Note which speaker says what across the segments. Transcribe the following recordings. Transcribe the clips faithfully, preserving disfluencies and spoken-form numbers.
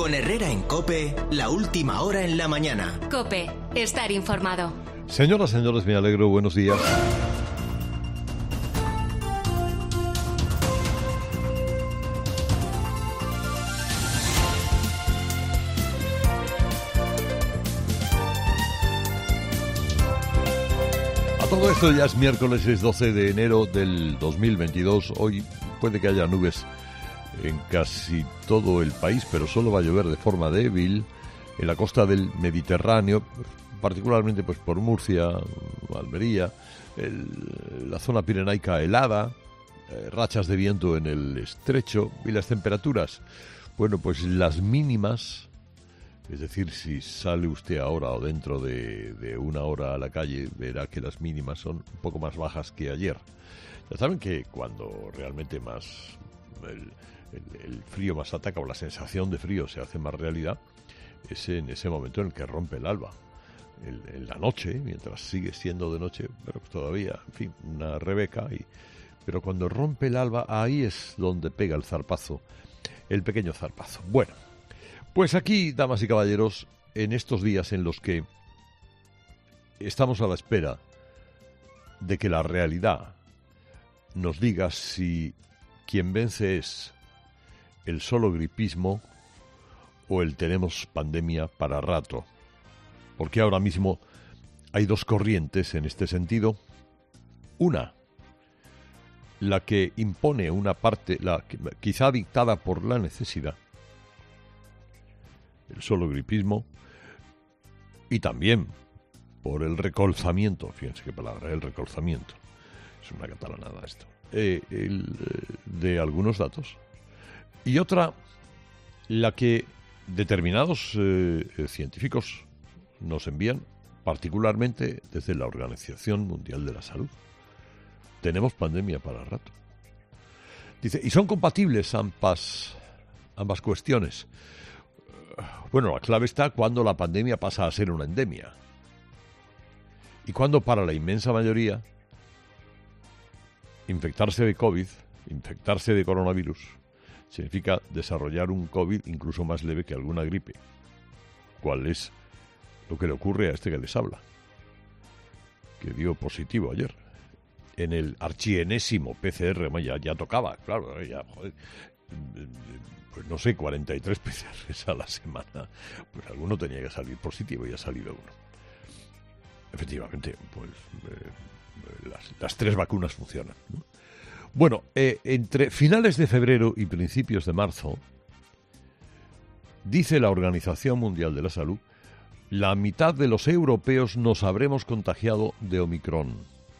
Speaker 1: Con Herrera en COPE, la última hora en la mañana.
Speaker 2: COPE, estar informado.
Speaker 3: Señoras, señores, me alegro, buenos días. A todo esto ya es miércoles, es doce de enero del dos mil veintidós. Hoy puede que haya nubes en casi todo el país, pero solo va a llover de forma débil en la costa del Mediterráneo, particularmente pues por Murcia, Almería, el, la zona pirenaica helada, eh, rachas de viento en el estrecho y las temperaturas. Bueno, pues las mínimas, es decir, si sale usted ahora o dentro de, de una hora a la calle, verá que las mínimas son un poco más bajas que ayer. Ya saben que cuando realmente más el, el, el frío más ataca o la sensación de frío se hace más realidad, es en ese momento en el que rompe el alba. El, en la noche, mientras sigue siendo de noche, pero pues todavía, en fin, una rebeca. Y, pero cuando rompe el alba, ahí es donde pega el zarpazo, el pequeño zarpazo. Bueno, pues aquí, damas y caballeros, en estos días en los que estamos a la espera de que la realidad nos diga si quien vence es el solo gripismo o el tenemos pandemia para rato. Porque ahora mismo hay dos corrientes en este sentido. Una, la que impone una parte, la quizá dictada por la necesidad, el solo gripismo, y también por el recolzamiento, fíjense qué palabra, el recolzamiento, es una catalanada esto, eh, el, eh, de algunos datos. Y otra, la que determinados eh, científicos nos envían, particularmente desde la Organización Mundial de la Salud. Tenemos pandemia para rato. Dice, y son compatibles ambas, ambas cuestiones. Bueno, la clave está cuando la pandemia pasa a ser una endemia. Y cuando para la inmensa mayoría infectarse de COVID, infectarse de coronavirus, significa desarrollar un COVID incluso más leve que alguna gripe. ¿Cuál es lo que le ocurre a este que les habla? Que dio positivo ayer en el archienésimo P C R, ya, ya tocaba, claro, ya, joder, pues no sé, cuarenta y tres P C Rs a la semana, pues alguno tenía que salir positivo y ha salido uno. Efectivamente, pues eh, las, las tres vacunas funcionan, ¿no? Bueno, eh, entre finales de febrero y principios de marzo, dice la Organización Mundial de la Salud, la mitad de los europeos nos habremos contagiado de Omicron.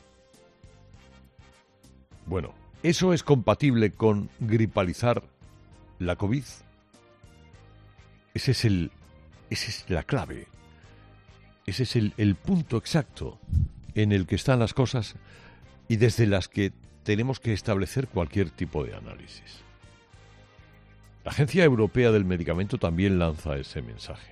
Speaker 3: Bueno, ¿eso es compatible con gripalizar la COVID? Ese es el, esa es la clave. Ese es el, el punto exacto en el que están las cosas y desde las que tenemos que establecer cualquier tipo de análisis. La Agencia Europea del Medicamento también lanza ese mensaje.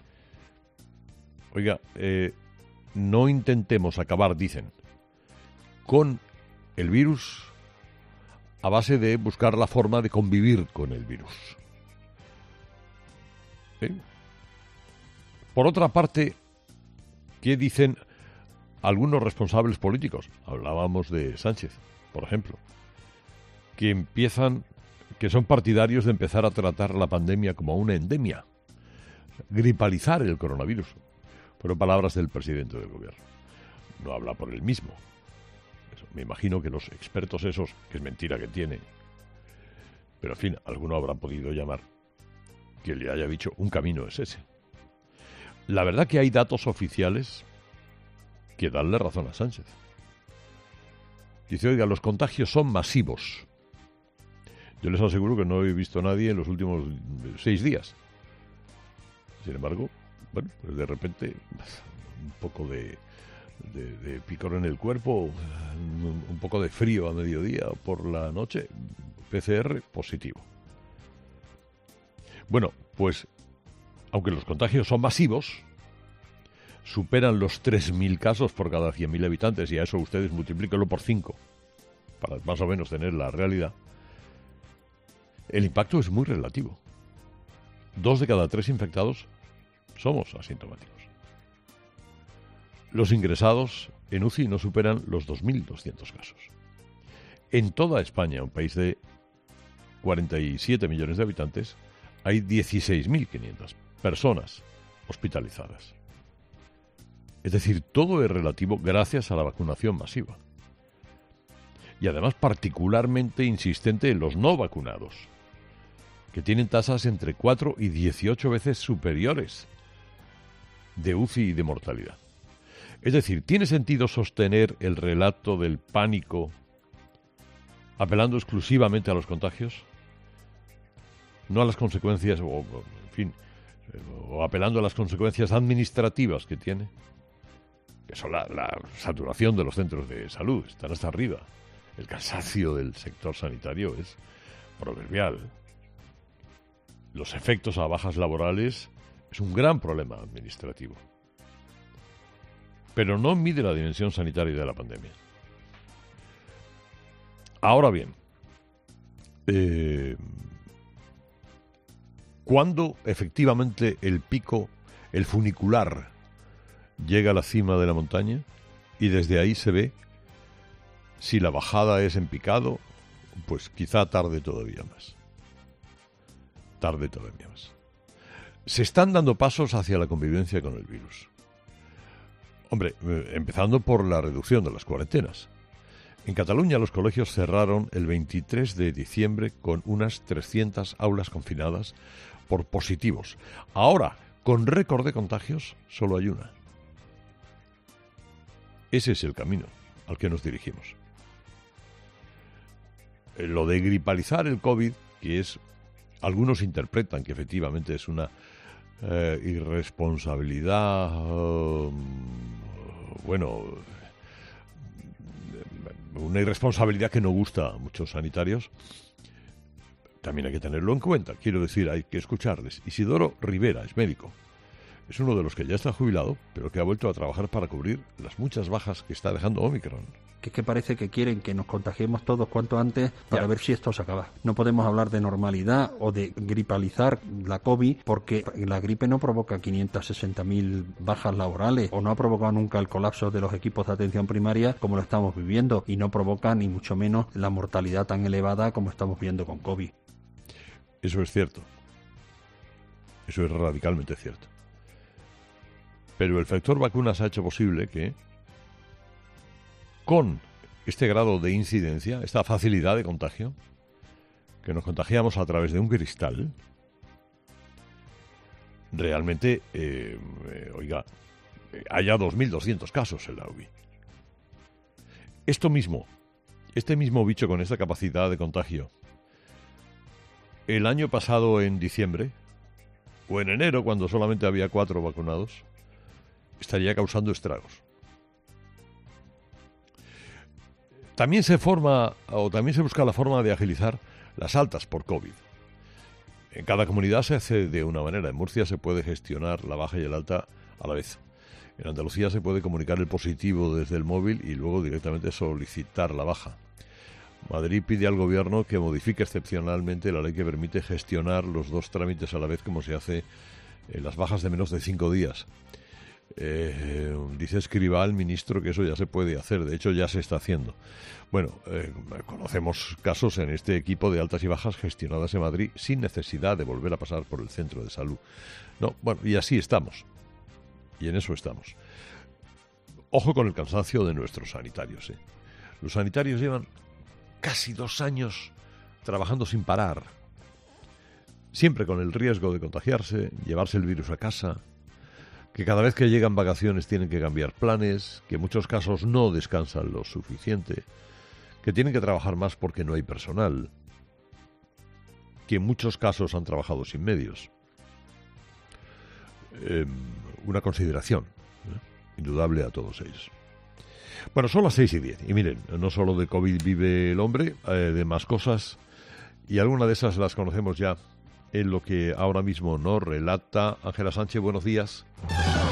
Speaker 3: Oiga, eh, no intentemos acabar, dicen, con el virus a base de buscar la forma de convivir con el virus. ¿Sí? Por otra parte, ¿qué dicen algunos responsables políticos? Hablábamos de Sánchez, por ejemplo, que empiezan, que son partidarios de empezar a tratar la pandemia como una endemia, gripalizar el coronavirus. Fueron palabras del presidente del gobierno. No habla por él mismo. Eso, me imagino que los expertos esos, que es mentira que tienen, pero en fin, alguno habrá podido llamar, que le haya dicho un camino es ese. La verdad que hay datos oficiales que dan la razón a Sánchez. Dice, oiga, los contagios son masivos. Yo les aseguro que no he visto a nadie en los últimos seis días. Sin embargo, bueno, pues de repente un poco de, de, de picor en el cuerpo, un, un poco de frío a mediodía o por la noche, P C R positivo. Bueno, pues aunque los contagios son masivos, superan los tres mil casos por cada cien mil habitantes, y a eso ustedes multiplíquenlo por cinco, para más o menos tener la realidad, el impacto es muy relativo. Dos de cada tres infectados somos asintomáticos. Los ingresados en U C I no superan los dos mil doscientos casos. En toda España, un país de cuarenta y siete millones de habitantes, hay dieciséis mil quinientas personas hospitalizadas. Es decir, todo es relativo gracias a la vacunación masiva. Y además particularmente insistente en los no vacunados, que tienen tasas entre cuatro y dieciocho veces superiores de U C I y de mortalidad. Es decir, ¿tiene sentido sostener el relato del pánico apelando exclusivamente a los contagios? No a las consecuencias, o, en fin, o apelando a las consecuencias administrativas que tiene, que son la, la saturación de los centros de salud, están hasta arriba. El cansancio del sector sanitario es proverbial. Los efectos a bajas laborales es un gran problema administrativo. Pero no mide la dimensión sanitaria de la pandemia. Ahora bien, eh, ¿cuándo efectivamente el pico, el funicular, llega a la cima de la montaña y desde ahí se ve si la bajada es en picado? Pues quizá tarde todavía más. Tarde todavía más. Se están dando pasos hacia la convivencia con el virus. Hombre, eh, empezando por la reducción de las cuarentenas. En Cataluña los colegios cerraron el veintitrés de diciembre con unas trescientas aulas confinadas por positivos. Ahora, con récord de contagios, solo hay una. Ese es el camino al que nos dirigimos. Lo de gripalizar el COVID, que es, algunos interpretan que efectivamente es una eh, irresponsabilidad, uh, bueno, una irresponsabilidad que no gusta a muchos sanitarios, también hay que tenerlo en cuenta. Quiero decir, hay que escucharles. Isidoro Rivera es médico. Es uno de los que ya está jubilado, pero que ha vuelto a trabajar para cubrir las muchas bajas que está dejando Omicron.
Speaker 4: Que es que parece que quieren que nos contagiemos todos cuanto antes para
Speaker 3: ya.
Speaker 4: ver si esto se acaba. No podemos hablar de normalidad o de gripalizar la COVID porque la gripe no provoca quinientas sesenta mil bajas laborales o no ha provocado nunca el colapso de los equipos de atención primaria como lo estamos viviendo y no provoca ni mucho menos la mortalidad tan elevada como estamos viendo con COVID.
Speaker 3: Eso es cierto. Eso es radicalmente cierto. Pero el factor vacunas ha hecho posible que con este grado de incidencia, esta facilidad de contagio, que nos contagiamos a través de un cristal, realmente, eh, eh, oiga, haya dos mil doscientos casos en la U B I. Esto mismo, este mismo bicho con esta capacidad de contagio, el año pasado en diciembre, o en enero, cuando solamente había cuatro vacunados, estaría causando estragos. También se forma, o también se busca la forma de agilizar las altas por COVID. En cada comunidad se hace de una manera. En Murcia se puede gestionar la baja y el alta a la vez. En Andalucía se puede comunicar el positivo desde el móvil y luego directamente solicitar la baja. Madrid pide al gobierno que modifique excepcionalmente la ley que permite gestionar los dos trámites a la vez, como se hace en las bajas de menos de cinco días. Eh, dice Escrivá, el ministro, que eso ya se puede hacer, de hecho ya se está haciendo. Bueno, eh, conocemos casos en este equipo de altas y bajas gestionadas en Madrid sin necesidad de volver a pasar por el centro de salud. No, bueno, y así estamos. Y en eso estamos. Ojo con el cansancio de nuestros sanitarios, ¿eh? Los sanitarios llevan casi dos años trabajando sin parar, siempre con el riesgo de contagiarse, llevarse el virus a casa, que cada vez que llegan vacaciones tienen que cambiar planes, que en muchos casos no descansan lo suficiente, que tienen que trabajar más porque no hay personal, que en muchos casos han trabajado sin medios. Eh, una consideración, ¿eh? indudable a todos ellos. Bueno, son las seis y diez, y miren, no solo de COVID vive el hombre, eh, de más cosas, y algunas de esas las conocemos ya en lo que ahora mismo nos relata Ángela Sánchez. Buenos días.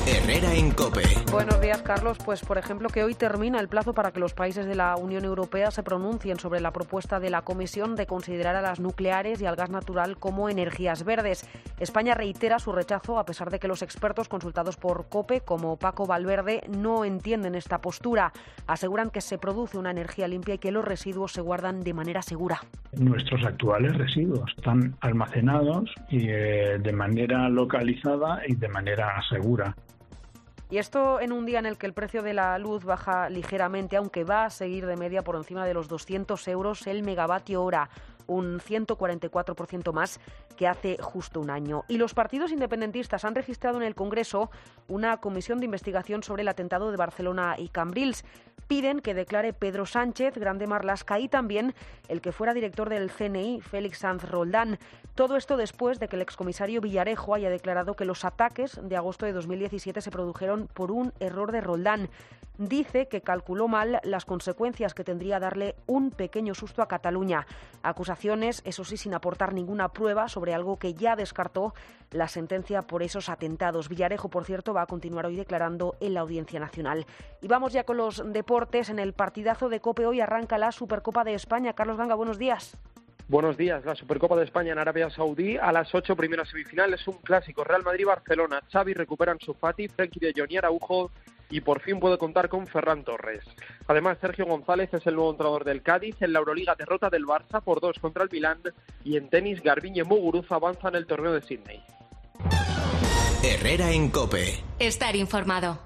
Speaker 1: Herrera en COPE.
Speaker 5: Buenos días, Carlos. Pues, por ejemplo, que hoy termina el plazo para que los países de la Unión Europea se pronuncien sobre la propuesta de la Comisión de considerar a las nucleares y al gas natural como energías verdes. España reitera su rechazo, a pesar de que los expertos consultados por COPE, como Paco Valverde, no entienden esta postura. Aseguran que se produce una energía limpia y que los residuos se guardan de manera segura.
Speaker 6: Nuestros actuales residuos están almacenados y eh, de manera localizada y de manera segura.
Speaker 5: Y esto en un día en el que el precio de la luz baja ligeramente, aunque va a seguir de media por encima de los doscientos euros el megavatio hora, un ciento cuarenta y cuatro por ciento más que hace justo un año. Y los partidos independentistas han registrado en el Congreso una comisión de investigación sobre el atentado de Barcelona y Cambrils. Piden que declare Pedro Sánchez, Grande Marlaska y también el que fuera director del C N I, Félix Sanz Roldán. Todo esto después de que el excomisario Villarejo haya declarado que los ataques de agosto de dos mil diecisiete se produjeron por un error de Roldán. Dice que calculó mal las consecuencias que tendría darle un pequeño susto a Cataluña. Acusaciones, eso sí, sin aportar ninguna prueba sobre algo que ya descartó la sentencia por esos atentados. Villarejo, por cierto, va a continuar hoy declarando en la Audiencia Nacional. Y vamos ya con los deportes. En el partidazo de COPE hoy arranca la Supercopa de España. Carlos Ganga, buenos días.
Speaker 7: Buenos días. La Supercopa de España en Arabia Saudí a las ocho, primera semifinal. Es un clásico. Real Madrid-Barcelona. Xavi recupera a Ansu Fati, Frenkie de Jong y Araujo. Y por fin puede contar con Ferran Torres. Además, Sergio González es el nuevo entrenador del Cádiz. En la Euroliga, derrota del Barça por dos contra el Milán. Y en tenis, Garbiñe Muguruza avanza en el torneo de Sydney.
Speaker 1: Herrera en COPE.
Speaker 2: Estar informado.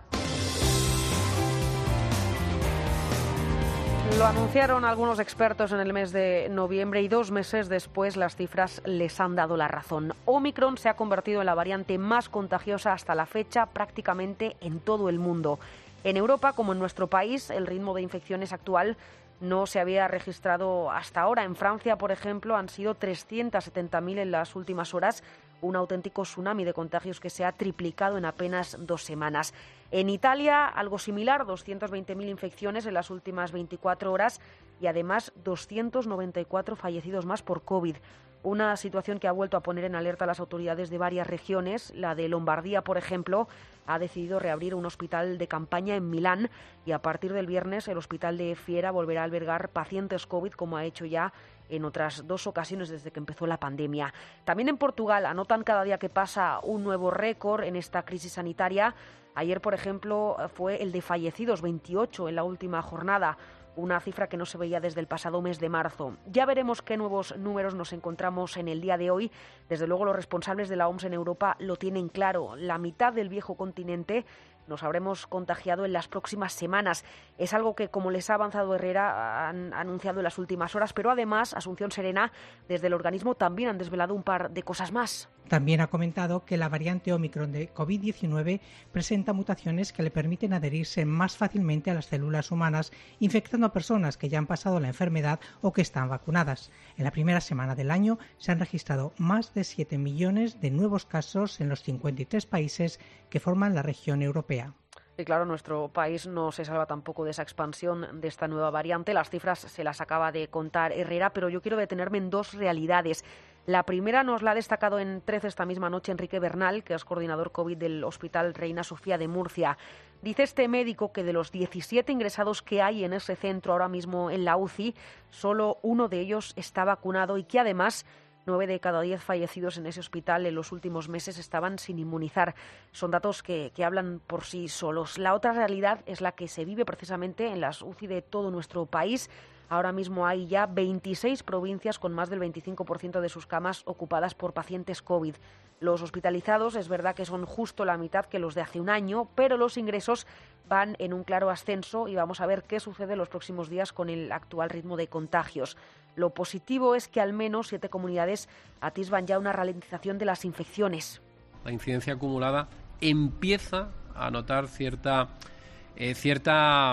Speaker 5: Lo anunciaron algunos expertos en el mes de noviembre y dos meses después las cifras les han dado la razón. Omicron se ha convertido en la variante más contagiosa hasta la fecha prácticamente en todo el mundo. En Europa, como en nuestro país, el ritmo de infecciones actual no se había registrado hasta ahora. En Francia, por ejemplo, han sido trescientos setenta mil en las últimas horas, un auténtico tsunami de contagios que se ha triplicado en apenas dos semanas. En Italia, algo similar, doscientas veinte mil infecciones en las últimas veinticuatro horas y además doscientos noventa y cuatro fallecidos más por COVID. Una situación que ha vuelto a poner en alerta a las autoridades de varias regiones. La de Lombardía, por ejemplo, ha decidido reabrir un hospital de campaña en Milán y a partir del viernes el hospital de Fiera volverá a albergar pacientes COVID, como ha hecho ya en otras dos ocasiones desde que empezó la pandemia. También en Portugal anotan cada día que pasa un nuevo récord en esta crisis sanitaria. Ayer, por ejemplo, fue el de fallecidos, veintiocho en la última jornada, una cifra que no se veía desde el pasado mes de marzo. Ya veremos qué nuevos números nos encontramos en el día de hoy. Desde luego, los responsables de la O M S en Europa lo tienen claro. La mitad del viejo continente nos habremos contagiado en las próximas semanas. Es algo que, como les ha avanzado Herrera, han anunciado en las últimas horas, pero además, Asunción Serena, desde el organismo también han desvelado un par de cosas más.
Speaker 8: También ha comentado que la variante Omicron de COVID diecinueve presenta mutaciones que le permiten adherirse más fácilmente a las células humanas, infectando a personas que ya han pasado la enfermedad o que están vacunadas. En la primera semana del año se han registrado más de siete millones de nuevos casos en los cincuenta y tres países que forman la región europea.
Speaker 5: Y claro, nuestro país no se salva tampoco de esa expansión de esta nueva variante. Las cifras se las acaba de contar Herrera, pero yo quiero detenerme en dos realidades. La primera nos la ha destacado en trece esta misma noche Enrique Bernal, que es coordinador COVID del Hospital Reina Sofía de Murcia. Dice este médico que de los diecisiete ingresados que hay en ese centro ahora mismo en la U C I, solo uno de ellos está vacunado y que además nueve de cada diez fallecidos en ese hospital en los últimos meses estaban sin inmunizar. Son datos que, que hablan por sí solos. La otra realidad es la que se vive precisamente en las U C I de todo nuestro país. Ahora mismo hay ya veintiséis provincias con más del veinticinco por ciento de sus camas ocupadas por pacientes COVID. Los hospitalizados es verdad que son justo la mitad que los de hace un año, pero los ingresos van en un claro ascenso y vamos a ver qué sucede en los próximos días con el actual ritmo de contagios. Lo positivo es que al menos siete comunidades atisban ya una ralentización de las infecciones.
Speaker 9: La incidencia acumulada empieza a notar cierta eh, cierta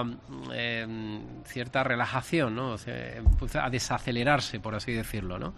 Speaker 9: eh, cierta relajación, ¿no? O sea, empieza a desacelerarse, por así decirlo, ¿no?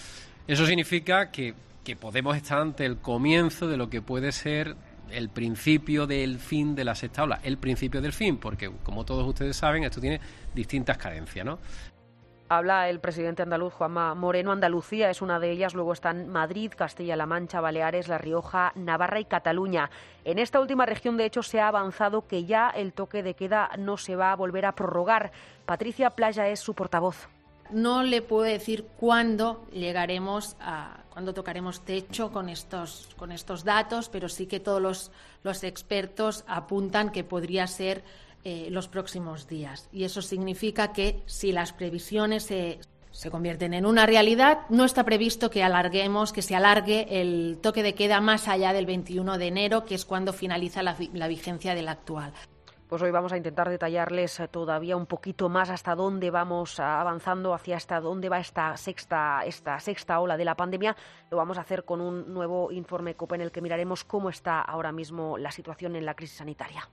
Speaker 9: Eso significa que, que podemos estar ante el comienzo de lo que puede ser el principio del fin de la sexta ola, el principio del fin, porque como todos ustedes saben, esto tiene distintas cadencias, ¿no?
Speaker 5: Habla el presidente andaluz, Juanma Moreno. Andalucía es una de ellas, luego están Madrid, Castilla-La Mancha, Baleares, La Rioja, Navarra y Cataluña. En esta última región, de hecho, se ha avanzado que ya el toque de queda no se va a volver a prorrogar. Patricia Playa es su portavoz.
Speaker 10: No le puedo decir cuándo llegaremos a, cuándo tocaremos techo con estos, con estos datos, pero sí que todos los, los expertos apuntan que podría ser Eh, los próximos días. Y eso significa que si las previsiones se, se convierten en una realidad, no está previsto que alarguemos, que se alargue el toque de queda más allá del veintiuno de enero, que es cuando finaliza la, la vigencia del actual.
Speaker 5: Pues hoy vamos a intentar detallarles todavía un poquito más hasta dónde vamos avanzando, hacia hasta dónde va esta sexta, esta sexta ola de la pandemia. Lo vamos a hacer con un nuevo informe COPE en el que miraremos cómo está ahora mismo la situación en la crisis sanitaria.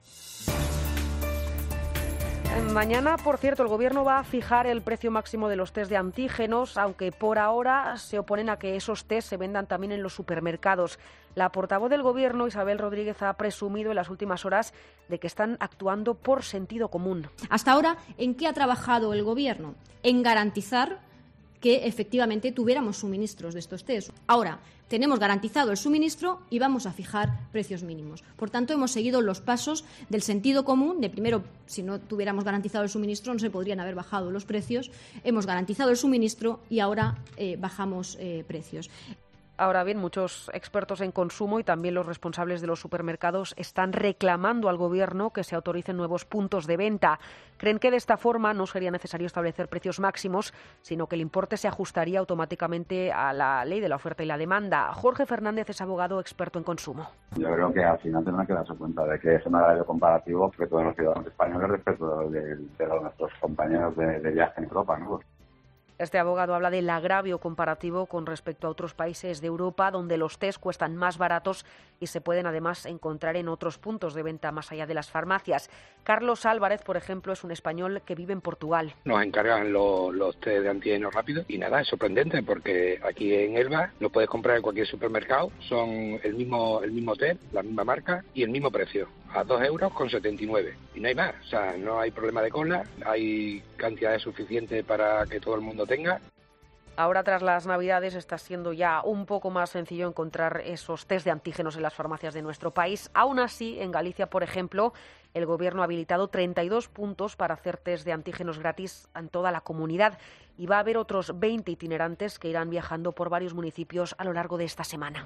Speaker 5: Mañana, por cierto, el Gobierno va a fijar el precio máximo de los test de antígenos, aunque por ahora se oponen a que esos test se vendan también en los supermercados. La portavoz del Gobierno, Isabel Rodríguez, ha presumido en las últimas horas de que están actuando por sentido común.
Speaker 11: Hasta ahora, ¿en qué ha trabajado el Gobierno? En garantizar que efectivamente tuviéramos suministros de estos test. Ahora, tenemos garantizado el suministro y vamos a fijar precios mínimos. Por tanto, hemos seguido los pasos del sentido común, de primero, si no tuviéramos garantizado el suministro, no se podrían haber bajado los precios. Hemos garantizado el suministro y ahora eh, bajamos eh, precios.
Speaker 5: Ahora bien, muchos expertos en consumo y también los responsables de los supermercados están reclamando al Gobierno que se autoricen nuevos puntos de venta. Creen que de esta forma no sería necesario establecer precios máximos, sino que el importe se ajustaría automáticamente a la ley de la oferta y la demanda. Jorge Fernández es abogado experto en consumo.
Speaker 12: Yo creo que al final tendrán que darse cuenta de que es un horario comparativo que todos los ciudadanos españoles respecto de, de los nuestros compañeros de, de viaje en Europa, ¿no?
Speaker 5: Este abogado habla del agravio comparativo con respecto a otros países de Europa, donde los test cuestan más baratos y se pueden además encontrar en otros puntos de venta más allá de las farmacias. Carlos Álvarez, por ejemplo, es un español que vive en Portugal.
Speaker 13: Nos encargan los, los test de antígenos rápidos y nada, es sorprendente porque aquí en Elba lo puedes comprar en cualquier supermercado, son el mismo, el mismo test, la misma marca y el mismo precio, a dos euros con setenta y nueve. Y no hay más, o sea, no hay problema de cola, hay cantidades suficientes para que todo el mundo tenga.
Speaker 5: Ahora, tras las Navidades, está siendo ya un poco más sencillo encontrar esos test de antígenos en las farmacias de nuestro país. Aún así, en Galicia, por ejemplo, el Gobierno ha habilitado treinta y dos puntos para hacer test de antígenos gratis en toda la comunidad y va a haber otros veinte itinerantes que irán viajando por varios municipios a lo largo de esta semana.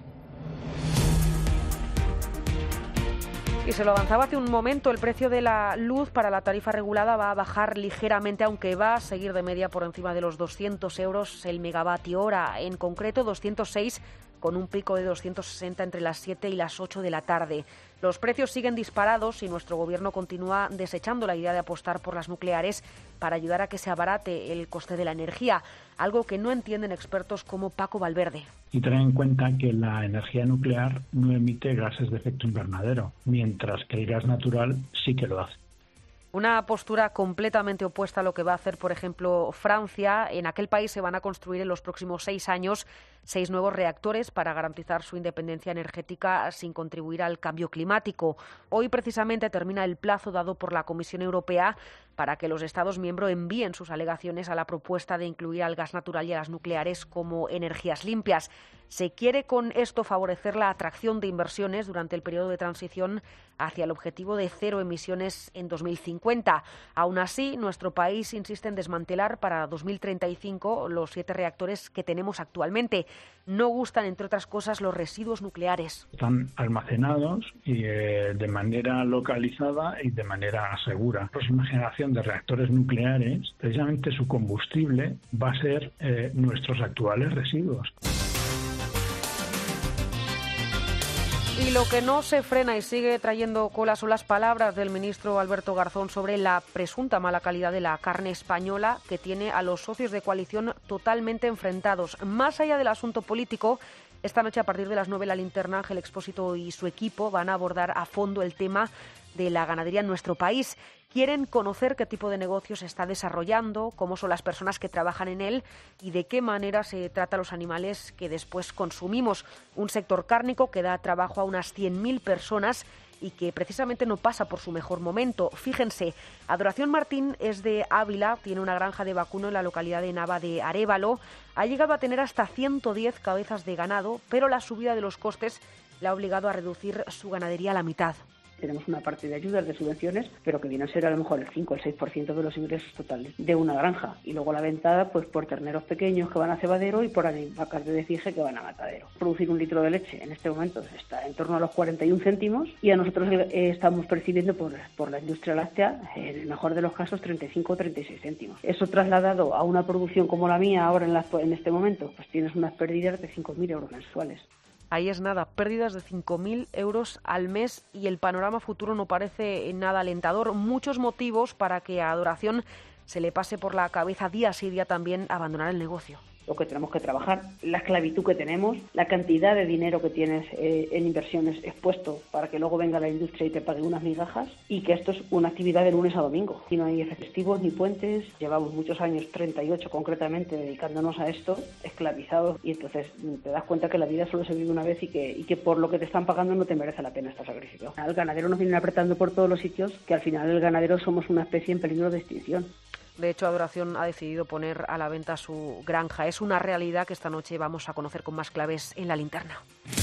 Speaker 5: Y se lo avanzaba hace un momento, el precio de la luz para la tarifa regulada va a bajar ligeramente, aunque va a seguir de media por encima de los doscientos euros el megavatio hora, en concreto doscientos seis, con un pico de doscientos sesenta entre las siete y las ocho de la tarde. Los precios siguen disparados y nuestro Gobierno continúa desechando la idea de apostar por las nucleares para ayudar a que se abarate el coste de la energía, algo que no entienden expertos como Paco Valverde.
Speaker 6: Y tener en cuenta que la energía nuclear no emite gases de efecto invernadero, mientras que el gas natural sí que lo hace.
Speaker 5: Una postura completamente opuesta a lo que va a hacer, por ejemplo, Francia. En aquel país se van a construir en los próximos seis años seis nuevos reactores para garantizar su independencia energética sin contribuir al cambio climático. Hoy, precisamente, termina el plazo dado por la Comisión Europea para que los Estados miembros envíen sus alegaciones a la propuesta de incluir al gas natural y a las nucleares como energías limpias. Se quiere con esto favorecer la atracción de inversiones durante el periodo de transición hacia el objetivo de cero emisiones en dos mil cincuenta. Aún así, nuestro país insiste en desmantelar para dos mil treinta y cinco los siete reactores que tenemos actualmente. No gustan, entre otras cosas, los residuos nucleares.
Speaker 6: Están almacenados y eh, de manera localizada y de manera segura. La próxima generación de reactores nucleares, precisamente su combustible va a ser eh, nuestros actuales residuos.
Speaker 5: Y lo que no se frena y sigue trayendo cola son las palabras del ministro Alberto Garzón sobre la presunta mala calidad de la carne española, que tiene a los socios de coalición totalmente enfrentados. Más allá del asunto político, esta noche a partir de las nueve la Linterna, Ángel Expósito y su equipo van a abordar a fondo el tema de la ganadería en nuestro país. Quieren conocer qué tipo de negocio se está desarrollando, cómo son las personas que trabajan en él y de qué manera se trata a los animales que después consumimos. Un sector cárnico que da trabajo a unas cien mil personas y que precisamente no pasa por su mejor momento. Fíjense, Adoración Martín es de Ávila, tiene una granja de vacuno en la localidad de Nava de Arévalo, ha llegado a tener hasta ciento diez cabezas de ganado, pero la subida de los costes le ha obligado a reducir su ganadería a la mitad.
Speaker 14: Tenemos una parte de ayudas, de subvenciones, pero que viene a ser a lo mejor el cinco o el seis por ciento de los ingresos totales de una granja. Y luego la ventada pues por terneros pequeños que van a cebadero y por vacas de desfije que van a matadero. Producir un litro de leche en este momento está en torno a los cuarenta y un céntimos y a nosotros eh, estamos percibiendo por, por la industria láctea, en el mejor de los casos, treinta y cinco o treinta y seis céntimos. Eso trasladado a una producción como la mía ahora en, la, en este momento, pues tienes unas pérdidas de cinco mil euros mensuales.
Speaker 5: Ahí es nada, pérdidas de cinco mil euros al mes y el panorama futuro no parece nada alentador. Muchos motivos para que a Adoración se le pase por la cabeza día sí día también abandonar el negocio.
Speaker 14: Lo que tenemos que trabajar, la esclavitud que tenemos, la cantidad de dinero que tienes eh, en inversiones expuesto para que luego venga la industria y te pague unas migajas, y que esto es una actividad de lunes a domingo. Aquí no hay festivos ni puentes, llevamos muchos años, treinta y ocho concretamente, dedicándonos a esto, esclavizados, y entonces te das cuenta que la vida solo se vive una vez y que, y que por lo que te están pagando no te merece la pena estar sacrificado. Al ganadero nos vienen apretando por todos los sitios, que al final el ganadero somos una especie en peligro de extinción.
Speaker 5: De hecho, Adoración ha decidido poner a la venta su granja. Es una realidad que esta noche vamos a conocer con más claves en la linterna.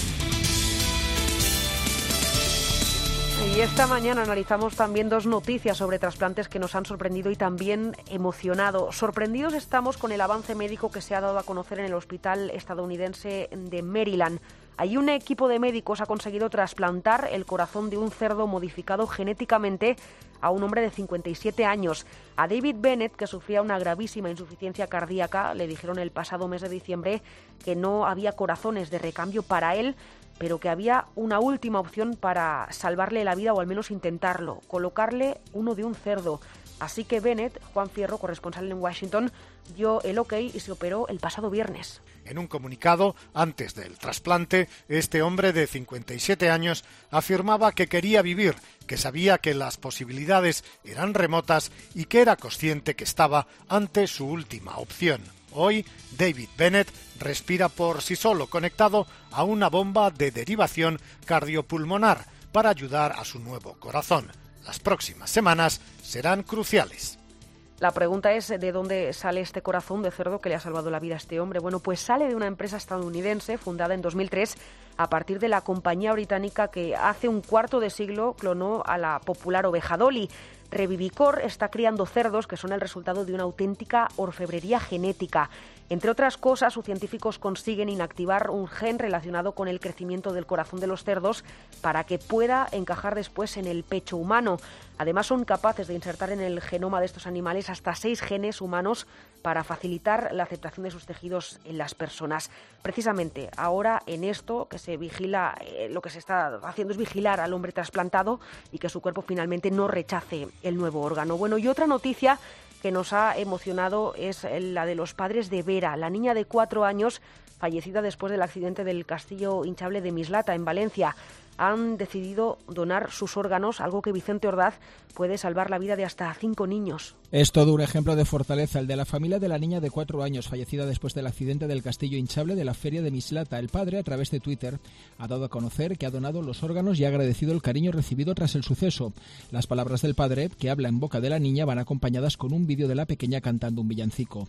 Speaker 5: Y esta mañana analizamos también dos noticias sobre trasplantes que nos han sorprendido y también emocionado. Sorprendidos estamos con el avance médico que se ha dado a conocer en el hospital estadounidense de Maryland. Allí un equipo de médicos ha conseguido trasplantar el corazón de un cerdo modificado genéticamente a un hombre de cincuenta y siete años. A David Bennett, que sufría una gravísima insuficiencia cardíaca, le dijeron el pasado mes de diciembre que no había corazones de recambio para él, pero que había una última opción para salvarle la vida o al menos intentarlo, colocarle uno de un cerdo. Así que Bennett, Juan Fierro, corresponsal en Washington, dio el ok y se operó el pasado viernes.
Speaker 15: En un comunicado, antes del trasplante, este hombre de cincuenta y siete años afirmaba que quería vivir, que sabía que las posibilidades eran remotas y que era consciente que estaba ante su última opción. Hoy, David Bennett respira por sí solo, conectado a una bomba de derivación cardiopulmonar para ayudar a su nuevo corazón. Las próximas semanas serán cruciales.
Speaker 5: La pregunta es ¿de dónde sale este corazón de cerdo que le ha salvado la vida a este hombre? Bueno, pues sale de una empresa estadounidense fundada en dos mil tres a partir de la compañía británica que hace un cuarto de siglo clonó a la popular oveja Dolly. Revivicor está criando cerdos que son el resultado de una auténtica orfebrería genética. Entre otras cosas, sus científicos consiguen inactivar un gen relacionado con el crecimiento del corazón de los cerdos para que pueda encajar después en el pecho humano. Además, son capaces de insertar en el genoma de estos animales hasta seis genes humanos para facilitar la aceptación de sus tejidos en las personas. Precisamente ahora en esto que se vigila, eh, lo que se está haciendo es vigilar al hombre trasplantado y que su cuerpo finalmente no rechace el nuevo órgano. Bueno, y otra noticia que nos ha emocionado es la de los padres de Vera, la niña de cuatro años fallecida después del accidente del castillo hinchable de Mislata, en Valencia. Han decidido donar sus órganos, algo que Vicente Ordaz puede salvar la vida de hasta cinco niños.
Speaker 16: Es todo un ejemplo de fortaleza, el de la familia de la niña de cuatro años, fallecida después del accidente del castillo hinchable de la feria de Mislata. El padre, a través de Twitter, ha dado a conocer que ha donado los órganos y ha agradecido el cariño recibido tras el suceso. Las palabras del padre, que habla en boca de la niña, van acompañadas con un vídeo de la pequeña cantando un villancico.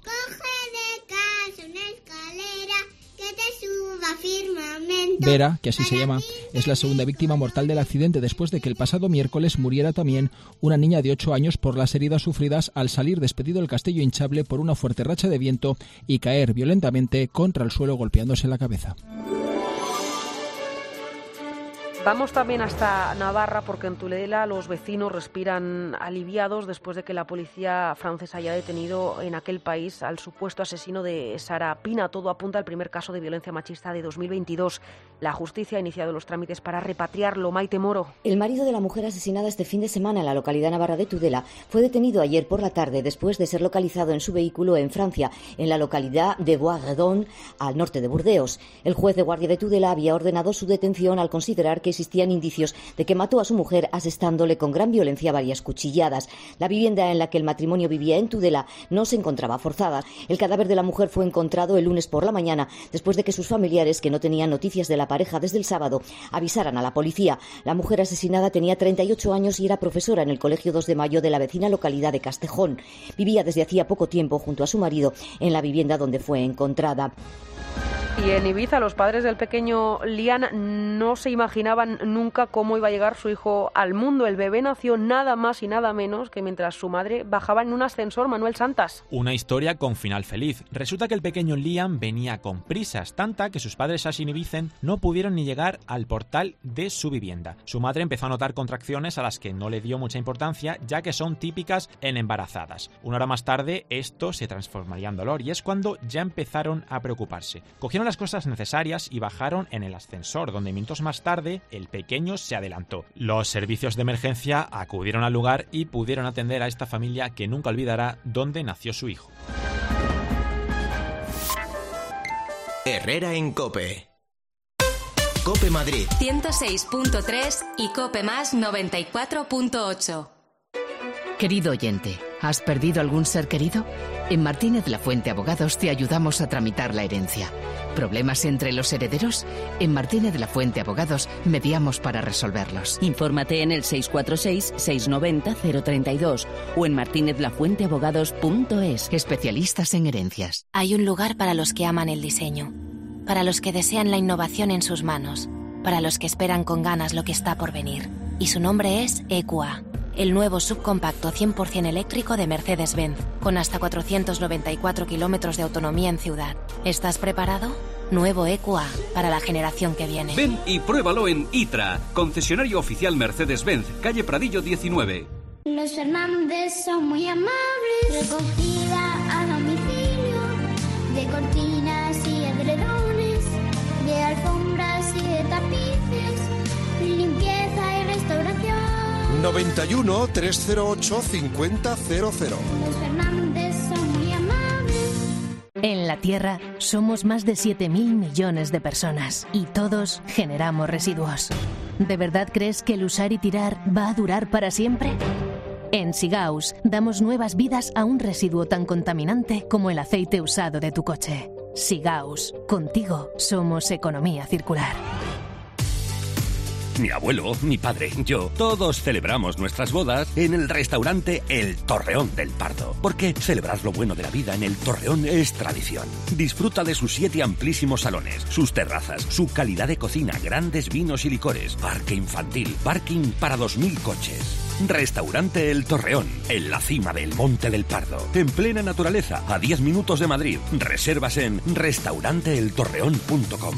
Speaker 16: Vera, que así se llama, es la segunda víctima mortal del accidente después de que el pasado miércoles muriera también una niña de ocho años por las heridas sufridas al salir despedido del castillo hinchable por una fuerte racha de viento y caer violentamente contra el suelo golpeándose la cabeza.
Speaker 5: Vamos también hasta Navarra porque en Tudela los vecinos respiran aliviados después de que la policía francesa haya detenido en aquel país al supuesto asesino de Sara Pina. Todo apunta al primer caso de violencia machista de dos mil veintidós. La justicia ha iniciado los trámites para repatriarlo. Maite Moro.
Speaker 17: El marido de la mujer asesinada este fin de semana en la localidad navarra de Tudela fue detenido ayer por la tarde después de ser localizado en su vehículo en Francia, en la localidad de Bois-Redon, al norte de Burdeos. El juez de guardia de Tudela había ordenado su detención al considerar que existían indicios de que mató a su mujer asestándole con gran violencia varias cuchilladas. La vivienda en la que el matrimonio vivía en Tudela no se encontraba forzada. El cadáver de la mujer fue encontrado el lunes por la mañana, después de que sus familiares, que no tenían noticias de la pareja desde el sábado, avisaran a la policía. La mujer asesinada tenía treinta y ocho años y era profesora en el Colegio dos de Mayo de la vecina localidad de Castejón. Vivía desde hacía poco tiempo junto a su marido en la vivienda donde fue encontrada.
Speaker 5: Y en Ibiza, los padres del pequeño Liam no se imaginaban nunca cómo iba a llegar su hijo al mundo. El bebé nació nada más y nada menos que mientras su madre bajaba en un ascensor. Manuel Santas.
Speaker 18: Una historia con final feliz. Resulta que el pequeño Liam venía con prisas, tanta que sus padres Asin y Vicent no pudieron ni llegar al portal de su vivienda. Su madre empezó a notar contracciones a las que no le dio mucha importancia, ya que son típicas en embarazadas. Una hora más tarde, esto se transformaría en dolor y es cuando ya empezaron a preocuparse. Cogieron las cosas necesarias y bajaron en el ascensor, donde minutos más tarde el pequeño se adelantó. Los servicios de emergencia acudieron al lugar y pudieron atender a esta familia que nunca olvidará dónde nació su hijo.
Speaker 1: Herrera en COPE. COPE Madrid
Speaker 2: ciento seis punto tres y COPE Más noventa y cuatro punto ocho.
Speaker 19: Querido oyente, ¿has perdido algún ser querido? En Martínez Lafuente Abogados te ayudamos a tramitar la herencia. ¿Problemas entre los herederos? En Martínez Lafuente Abogados mediamos para resolverlos.
Speaker 20: Infórmate en el seis cuatro seis, seis nueve cero, cero tres dos o en martinez lafuente abogados punto es.
Speaker 19: Especialistas en herencias.
Speaker 21: Hay un lugar para los que aman el diseño, para los que desean la innovación en sus manos, para los que esperan con ganas lo que está por venir. Y su nombre es E Q A. El nuevo subcompacto cien por ciento eléctrico de Mercedes-Benz, con hasta cuatrocientos noventa y cuatro kilómetros de autonomía en ciudad. ¿Estás preparado? Nuevo E Q A, para la generación que viene.
Speaker 22: Ven y pruébalo en ITRA, concesionario oficial Mercedes-Benz, calle Pradillo diecinueve.
Speaker 23: Los Fernández son muy amables, recogida a domicilio, de cortinas y edredones, de alfombras y de tapices, limpieza y restauración.
Speaker 24: noventa y uno, trescientos ocho, cincuenta cero cero.
Speaker 23: Los Fernández son muy amables.
Speaker 20: En la Tierra somos más de siete mil millones de personas y todos generamos residuos. ¿De verdad crees que el usar y tirar va a durar para siempre? En Sigaus damos nuevas vidas a un residuo tan contaminante como el aceite usado de tu coche. Sigaus, contigo somos economía circular.
Speaker 22: Mi abuelo, mi padre, yo, todos celebramos nuestras bodas en el restaurante El Torreón del Pardo. Porque celebrar lo bueno de la vida en El Torreón es tradición. Disfruta de sus siete amplísimos salones, sus terrazas, su calidad de cocina, grandes vinos y licores, parque infantil, parking para dos mil coches. Restaurante El Torreón, en la cima del Monte del Pardo, en plena naturaleza, a diez minutos de Madrid. Reservas en restaurante el torreón punto com.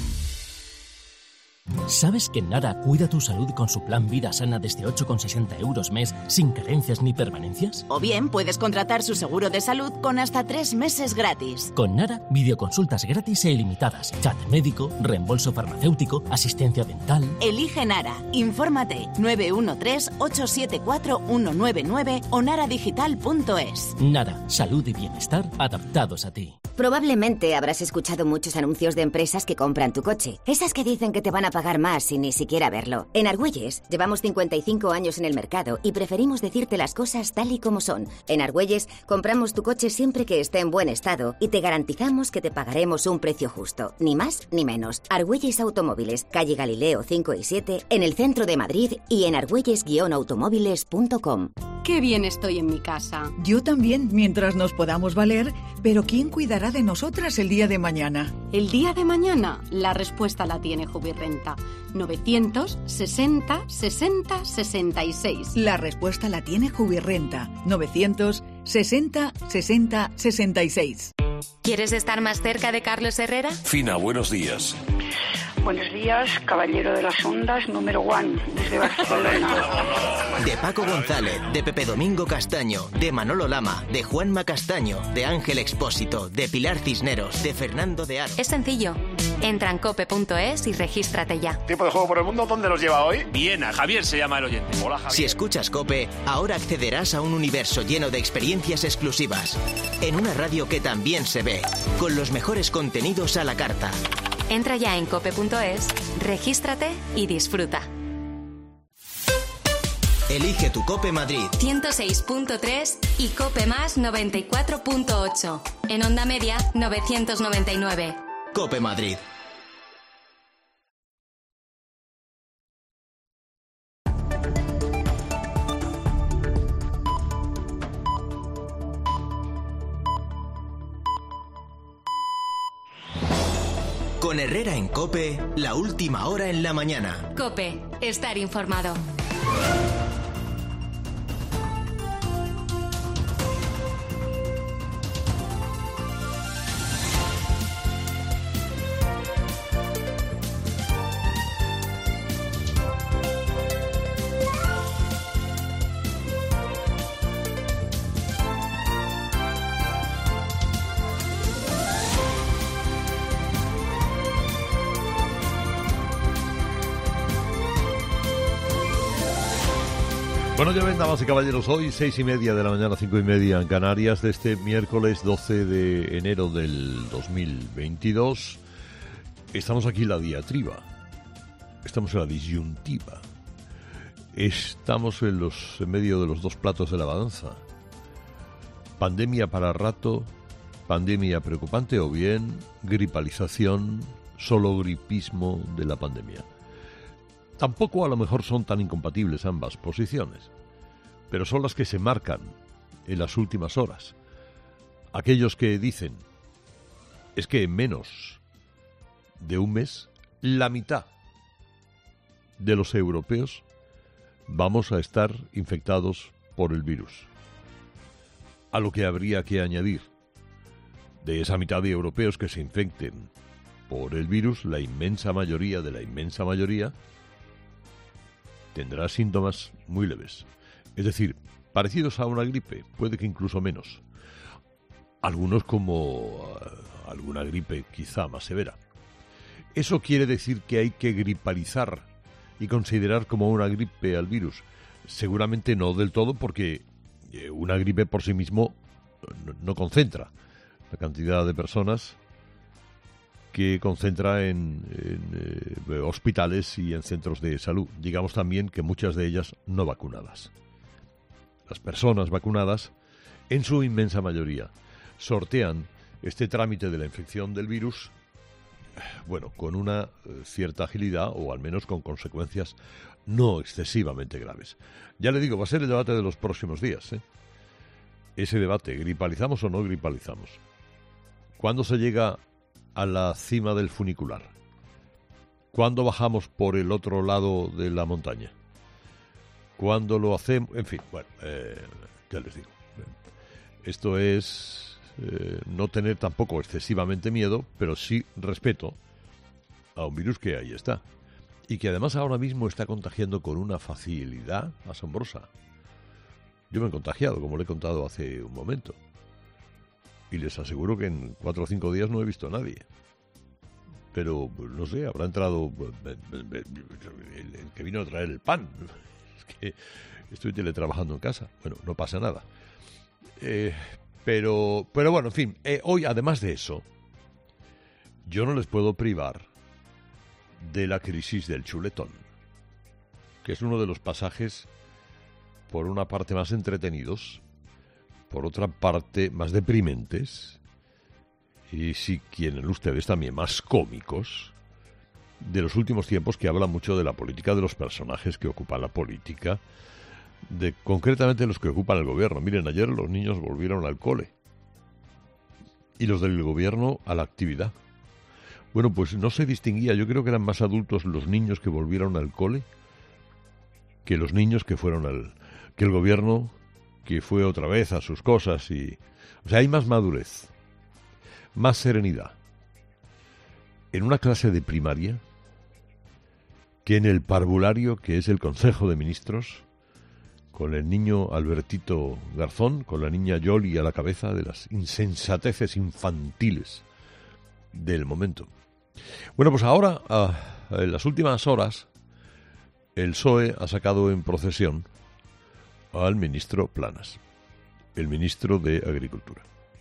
Speaker 25: ¿Sabes que Nara cuida tu salud con su plan Vida Sana desde ocho con sesenta euros mes, sin carencias ni permanencias?
Speaker 26: O bien puedes contratar su seguro de salud con hasta tres meses gratis.
Speaker 25: Con Nara, videoconsultas gratis e ilimitadas, chat médico, reembolso farmacéutico, asistencia dental.
Speaker 26: Elige Nara. Infórmate nueve uno tres, ocho siete cuatro, uno nueve nueve o naradigital punto es.
Speaker 25: Nara, salud y bienestar adaptados a ti.
Speaker 17: Probablemente habrás escuchado muchos anuncios de empresas que compran tu coche. Esas que dicen que te van a pagar más sin ni siquiera verlo. En Argüelles llevamos cincuenta y cinco años en el mercado y preferimos decirte las cosas tal y como son. En Argüelles compramos tu coche siempre que esté en buen estado y te garantizamos que te pagaremos un precio justo. Ni más ni menos. Argüelles Automóviles, calle Galileo cinco y siete, en el centro de Madrid y en argüelles guion automóviles punto com.
Speaker 27: Qué bien estoy en mi casa.
Speaker 28: Yo también, mientras nos podamos valer, pero ¿quién cuidará de nosotras el día de mañana?
Speaker 27: El día de mañana, la respuesta la tiene Jubirrenta. novecientos sesenta, sesenta, sesenta y seis.
Speaker 28: La respuesta la tiene Jubirrenta. novecientos sesenta, sesenta, sesenta y seis.
Speaker 2: ¿Quieres estar más cerca de Carlos Herrera?
Speaker 29: Fina, buenos días.
Speaker 30: Buenos días, caballero de las ondas, número one, desde Barcelona.
Speaker 1: De Paco González, de Pepe Domingo Castaño, de Manolo Lama, de Juanma Castaño, de Ángel Expósito, de Pilar Cisneros, de Fernando de Aro.
Speaker 2: Es sencillo. Entra en cope punto es y regístrate ya.
Speaker 31: Tiempo de juego por el mundo, ¿dónde nos lleva hoy? Viena, Javier se llama el oyente. Hola, Javier.
Speaker 1: Si escuchas COPE, ahora accederás a un universo lleno de experiencias exclusivas. En una radio que también se ve, con los mejores contenidos a la carta.
Speaker 2: Entra ya en cope punto es, regístrate y disfruta.
Speaker 1: Elige tu COPE Madrid.
Speaker 2: ciento seis punto tres y COPE Más noventa y cuatro punto ocho. En onda media, novecientos noventa y nueve.
Speaker 1: COPE Madrid. Con Herrera en COPE, la última hora en la mañana.
Speaker 2: COPE, estar informado.
Speaker 3: Bueno, ya ven, damas y caballeros, hoy seis y media de la mañana, cinco y media en Canarias, de este miércoles doce de enero del dos mil veintidós. Estamos aquí en la diatriba, estamos en la disyuntiva, estamos en, los, en medio de los dos platos de la balanza. Pandemia para rato, pandemia preocupante o bien gripalización, solo gripismo de la pandemia. Tampoco a lo mejor son tan incompatibles ambas posiciones, pero son las que se marcan en las últimas horas. Aquellos que dicen, es que en menos de un mes, la mitad de los europeos vamos a estar infectados por el virus. A lo que habría que añadir, de esa mitad de europeos que se infecten por el virus, la inmensa mayoría de la inmensa mayoría tendrá síntomas muy leves. Es decir, parecidos a una gripe, puede que incluso menos. Algunos como uh, alguna gripe quizá más severa. ¿Eso quiere decir que hay que gripalizar y considerar como una gripe al virus? Seguramente no del todo, porque una gripe por sí mismo no, no concentra la cantidad de personas que concentra en, en eh, hospitales y en centros de salud. Digamos también que muchas de ellas no vacunadas. Las personas vacunadas, en su inmensa mayoría, sortean este trámite de la infección del virus, bueno, con una eh, cierta agilidad o al menos con consecuencias no excesivamente graves. Ya le digo, va a ser el debate de los próximos días, ¿eh? Ese debate, ¿gripalizamos o no gripalizamos? ¿Cuándo se llega a la cima del funicular? ¿Cuándo bajamos por el otro lado de la montaña? ¿Cuándo lo hacemos? En fin, bueno, eh, ya les digo. Esto es eh, no tener tampoco excesivamente miedo, pero sí respeto a un virus que ahí está. Y que además ahora mismo está contagiando con una facilidad asombrosa. Yo me he contagiado, como le he contado hace un momento. Y les aseguro que en cuatro o cinco días no he visto a nadie. Pero, no sé, habrá entrado el, el que vino a traer el pan. Es que estoy teletrabajando en casa. Bueno, no pasa nada. Eh, pero, pero bueno, en fin, eh, hoy además de eso, yo no les puedo privar de la crisis del chuletón, que es uno de los pasajes, por una parte, más entretenidos, por otra parte, más deprimentes, y si quieren ustedes también más cómicos, de los últimos tiempos, que habla mucho de la política, de los personajes que ocupan la política, de concretamente los que ocupan el gobierno. Miren, ayer los niños volvieron al cole, y los del gobierno a la actividad. Bueno, pues no se distinguía, yo creo que eran más adultos los niños que volvieron al cole que los niños que fueron al... que el gobierno que fue otra vez a sus cosas y... O sea, hay más madurez, más serenidad en una clase de primaria que en el parvulario que es el Consejo de Ministros, con el niño Albertito Garzón, con la niña Yoli a la cabeza, de las insensateces infantiles del momento. Bueno, pues ahora, en las últimas horas, el P S O E ha sacado en procesión al ministro Planas, el ministro de Agricultura.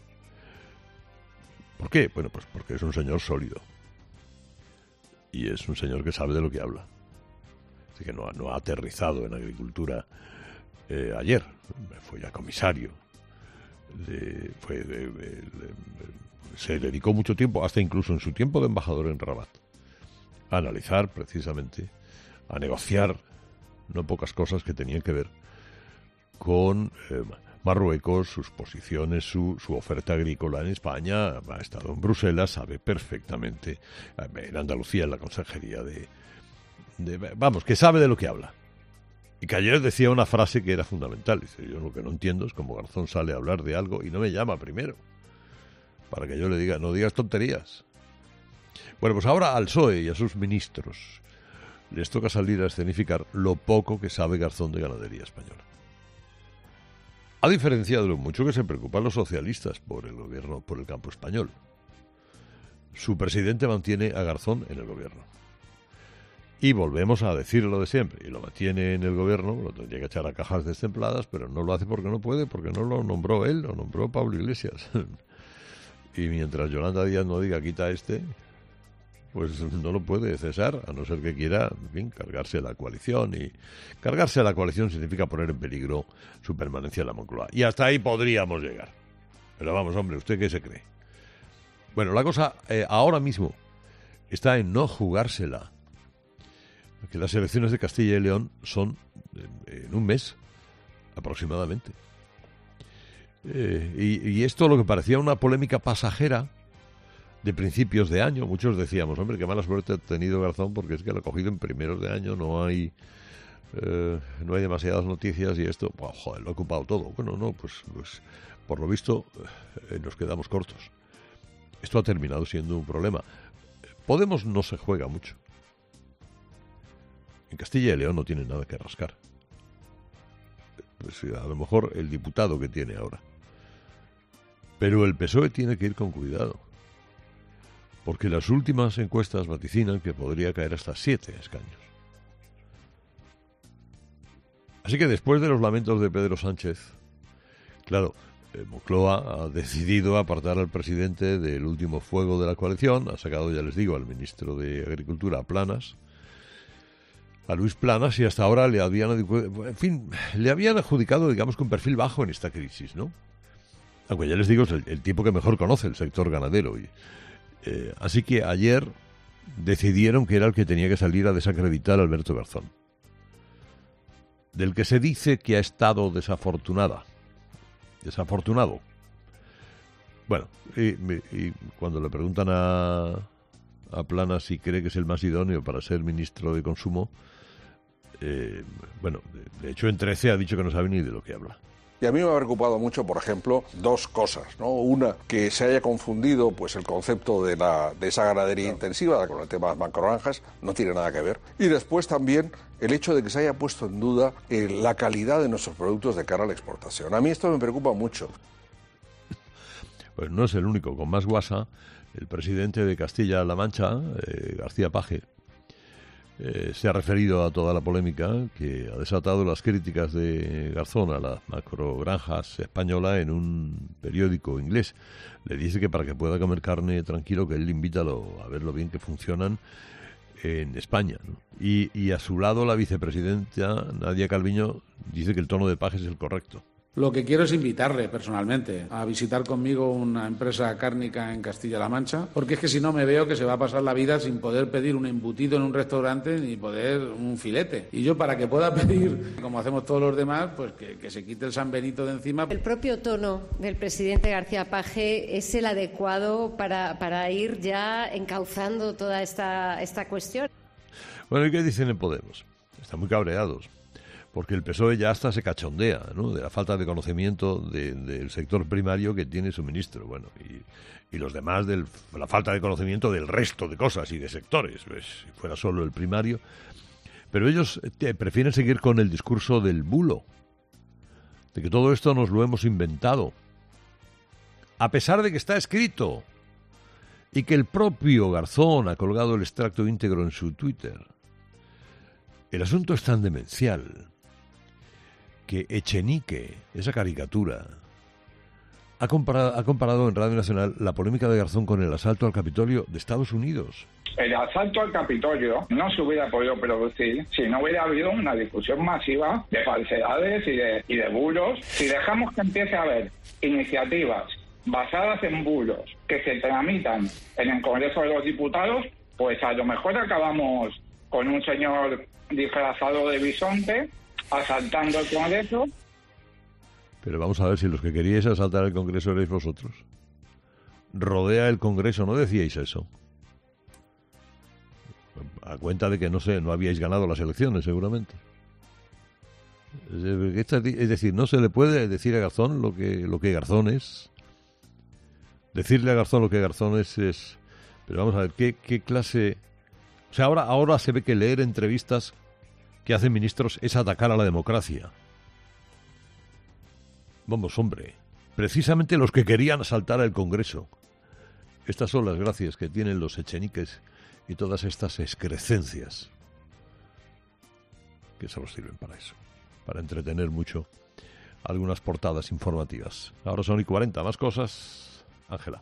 Speaker 3: ¿Por qué? Bueno, pues porque es un señor sólido. Y es un señor que sabe de lo que habla. Así que no, no ha aterrizado en agricultura eh, ayer. Fue ya comisario. De, fue de, de, de, se dedicó mucho tiempo, hasta incluso en su tiempo de embajador en Rabat, a analizar precisamente, a negociar no pocas cosas que tenían que ver con eh, Marruecos, sus posiciones, su, su oferta agrícola en España. Ha estado en Bruselas, sabe perfectamente, en Andalucía, en la consejería de, de... Vamos, que sabe de lo que habla. Y que ayer decía una frase que era fundamental. Dice, yo lo que no entiendo es cómo Garzón sale a hablar de algo y no me llama primero, para que yo le diga, no digas tonterías. Bueno, pues ahora al P S O E y a sus ministros les toca salir a escenificar lo poco que sabe Garzón de ganadería española. A diferencia de lo mucho que se preocupan los socialistas por el gobierno, por el campo español, su presidente mantiene a Garzón en el gobierno. Y volvemos a decir lo de siempre, y lo mantiene en el gobierno, lo tendría que echar a cajas destempladas, pero no lo hace porque no puede, porque no lo nombró él, lo nombró Pablo Iglesias. Y mientras Yolanda Díaz no diga quita este, pues no lo puede cesar, a no ser que quiera, en fin, cargarse la coalición. Y cargarse a la coalición significa poner en peligro su permanencia en la Moncloa. Y hasta ahí podríamos llegar. Pero vamos, hombre, ¿usted qué se cree? Bueno, la cosa eh, ahora mismo está en no jugársela. Que las elecciones de Castilla y León son en, en un mes, aproximadamente. Eh, y, y esto, lo que parecía una polémica pasajera de principios de año, muchos decíamos, hombre, qué mala suerte ha tenido Garzón, porque es que lo ha cogido en primeros de año, no hay eh, no hay demasiadas noticias y esto, pues, joder, lo ha ocupado todo. Bueno, no, pues, pues por lo visto eh, nos quedamos cortos. Esto ha terminado siendo un problema. Podemos no se juega mucho. En Castilla y León no tiene nada que rascar. Pues a lo mejor el diputado que tiene ahora. Pero el P S O E tiene que ir con cuidado. Porque las últimas encuestas vaticinan que podría caer hasta siete escaños. Así que después de los lamentos de Pedro Sánchez, claro, eh, Moncloa ha decidido apartar al presidente del último fuego de la coalición. Ha sacado, ya les digo, al ministro de Agricultura, a Planas, a Luis Planas, y hasta ahora le habían, en fin, le habían adjudicado, digamos, con perfil bajo en esta crisis, ¿no? Aunque ya les digo, es el, el tipo que mejor conoce el sector ganadero. Y, eh, así que ayer decidieron que era el que tenía que salir a desacreditar a Alberto Garzón, del que se dice que ha estado desafortunada. Desafortunado. Bueno, y, y cuando le preguntan a, a Planas si cree que es el más idóneo para ser ministro de Consumo, eh, bueno, de, de hecho en trece ha dicho que no sabe ni de lo que habla.
Speaker 4: Y a mí me ha preocupado mucho, por ejemplo, dos cosas, ¿no? Una, que se haya confundido pues el concepto de, la, de esa ganadería claro. intensiva con el tema de las macrogranjas, no tiene nada que ver. Y después también el hecho de que se haya puesto en duda eh, la calidad de nuestros productos de cara a la exportación. A mí esto me preocupa mucho.
Speaker 3: Pues no es el único. Con más guasa, el presidente de Castilla-La Mancha, eh, García Paje, eh, se ha referido a toda la polémica que ha desatado las críticas de Garzón a las macrogranjas españolas en un periódico inglés. Le dice que para que pueda comer carne tranquilo, que él le invita a, lo, a ver lo bien que funcionan en España, ¿no? Y, y a su lado la vicepresidenta Nadia Calviño dice que el tono de Paje es el correcto.
Speaker 6: Lo que quiero es invitarle personalmente a visitar conmigo una empresa cárnica en Castilla-La Mancha, porque es que si no me veo que se va a pasar la vida sin poder pedir un embutido en un restaurante ni poder un filete. Y yo, para que pueda pedir, como hacemos todos los demás, pues que, que se quite el San Benito de encima.
Speaker 7: El propio tono del presidente García Paje es el adecuado para, para ir ya encauzando toda esta, esta cuestión.
Speaker 3: Bueno, ¿y qué dicen en Podemos? Están muy cabreados, porque el P S O E ya hasta se cachondea, ¿no?, de la falta de conocimiento de, del sector primario que tiene su ministro, bueno, y, y los demás de la falta de conocimiento del resto de cosas y de sectores, pues, si fuera solo el primario. Pero ellos te, prefieren seguir con el discurso del bulo, de que todo esto nos lo hemos inventado, a pesar de que está escrito, y que el propio Garzón ha colgado el extracto íntegro en su Twitter. El asunto es tan demencial que Echenique, esa caricatura, ha comparado, ha comparado en Radio Nacional la polémica de Garzón con el asalto al Capitolio de Estados Unidos.
Speaker 5: El asalto al Capitolio no se hubiera podido producir si no hubiera habido una difusión masiva de falsedades y de, y de bulos. Si dejamos que empiece a haber iniciativas basadas en bulos que se tramitan en el Congreso de los Diputados, pues a lo mejor acabamos con un señor disfrazado de bisonte asaltando el Congreso.
Speaker 3: Pero vamos a ver, si los que queríais asaltar el Congreso erais vosotros. Rodea el Congreso, ¿no decíais eso? A cuenta de que, no sé, no habíais ganado las elecciones, seguramente. Es decir, no se le puede decir a Garzón lo que, lo que Garzón es. Decirle a Garzón lo que Garzón es, es... Pero vamos a ver, ¿qué, qué clase...? O sea, ahora, ahora se ve que leer entrevistas que hacen ministros es atacar a la democracia. Vamos, hombre, precisamente los que querían asaltar al Congreso. Estas son las gracias que tienen los echeniques y todas estas excrescencias que solo sirven para eso, para entretener mucho algunas portadas informativas. Ahora son y cuarenta, más cosas, Ángela.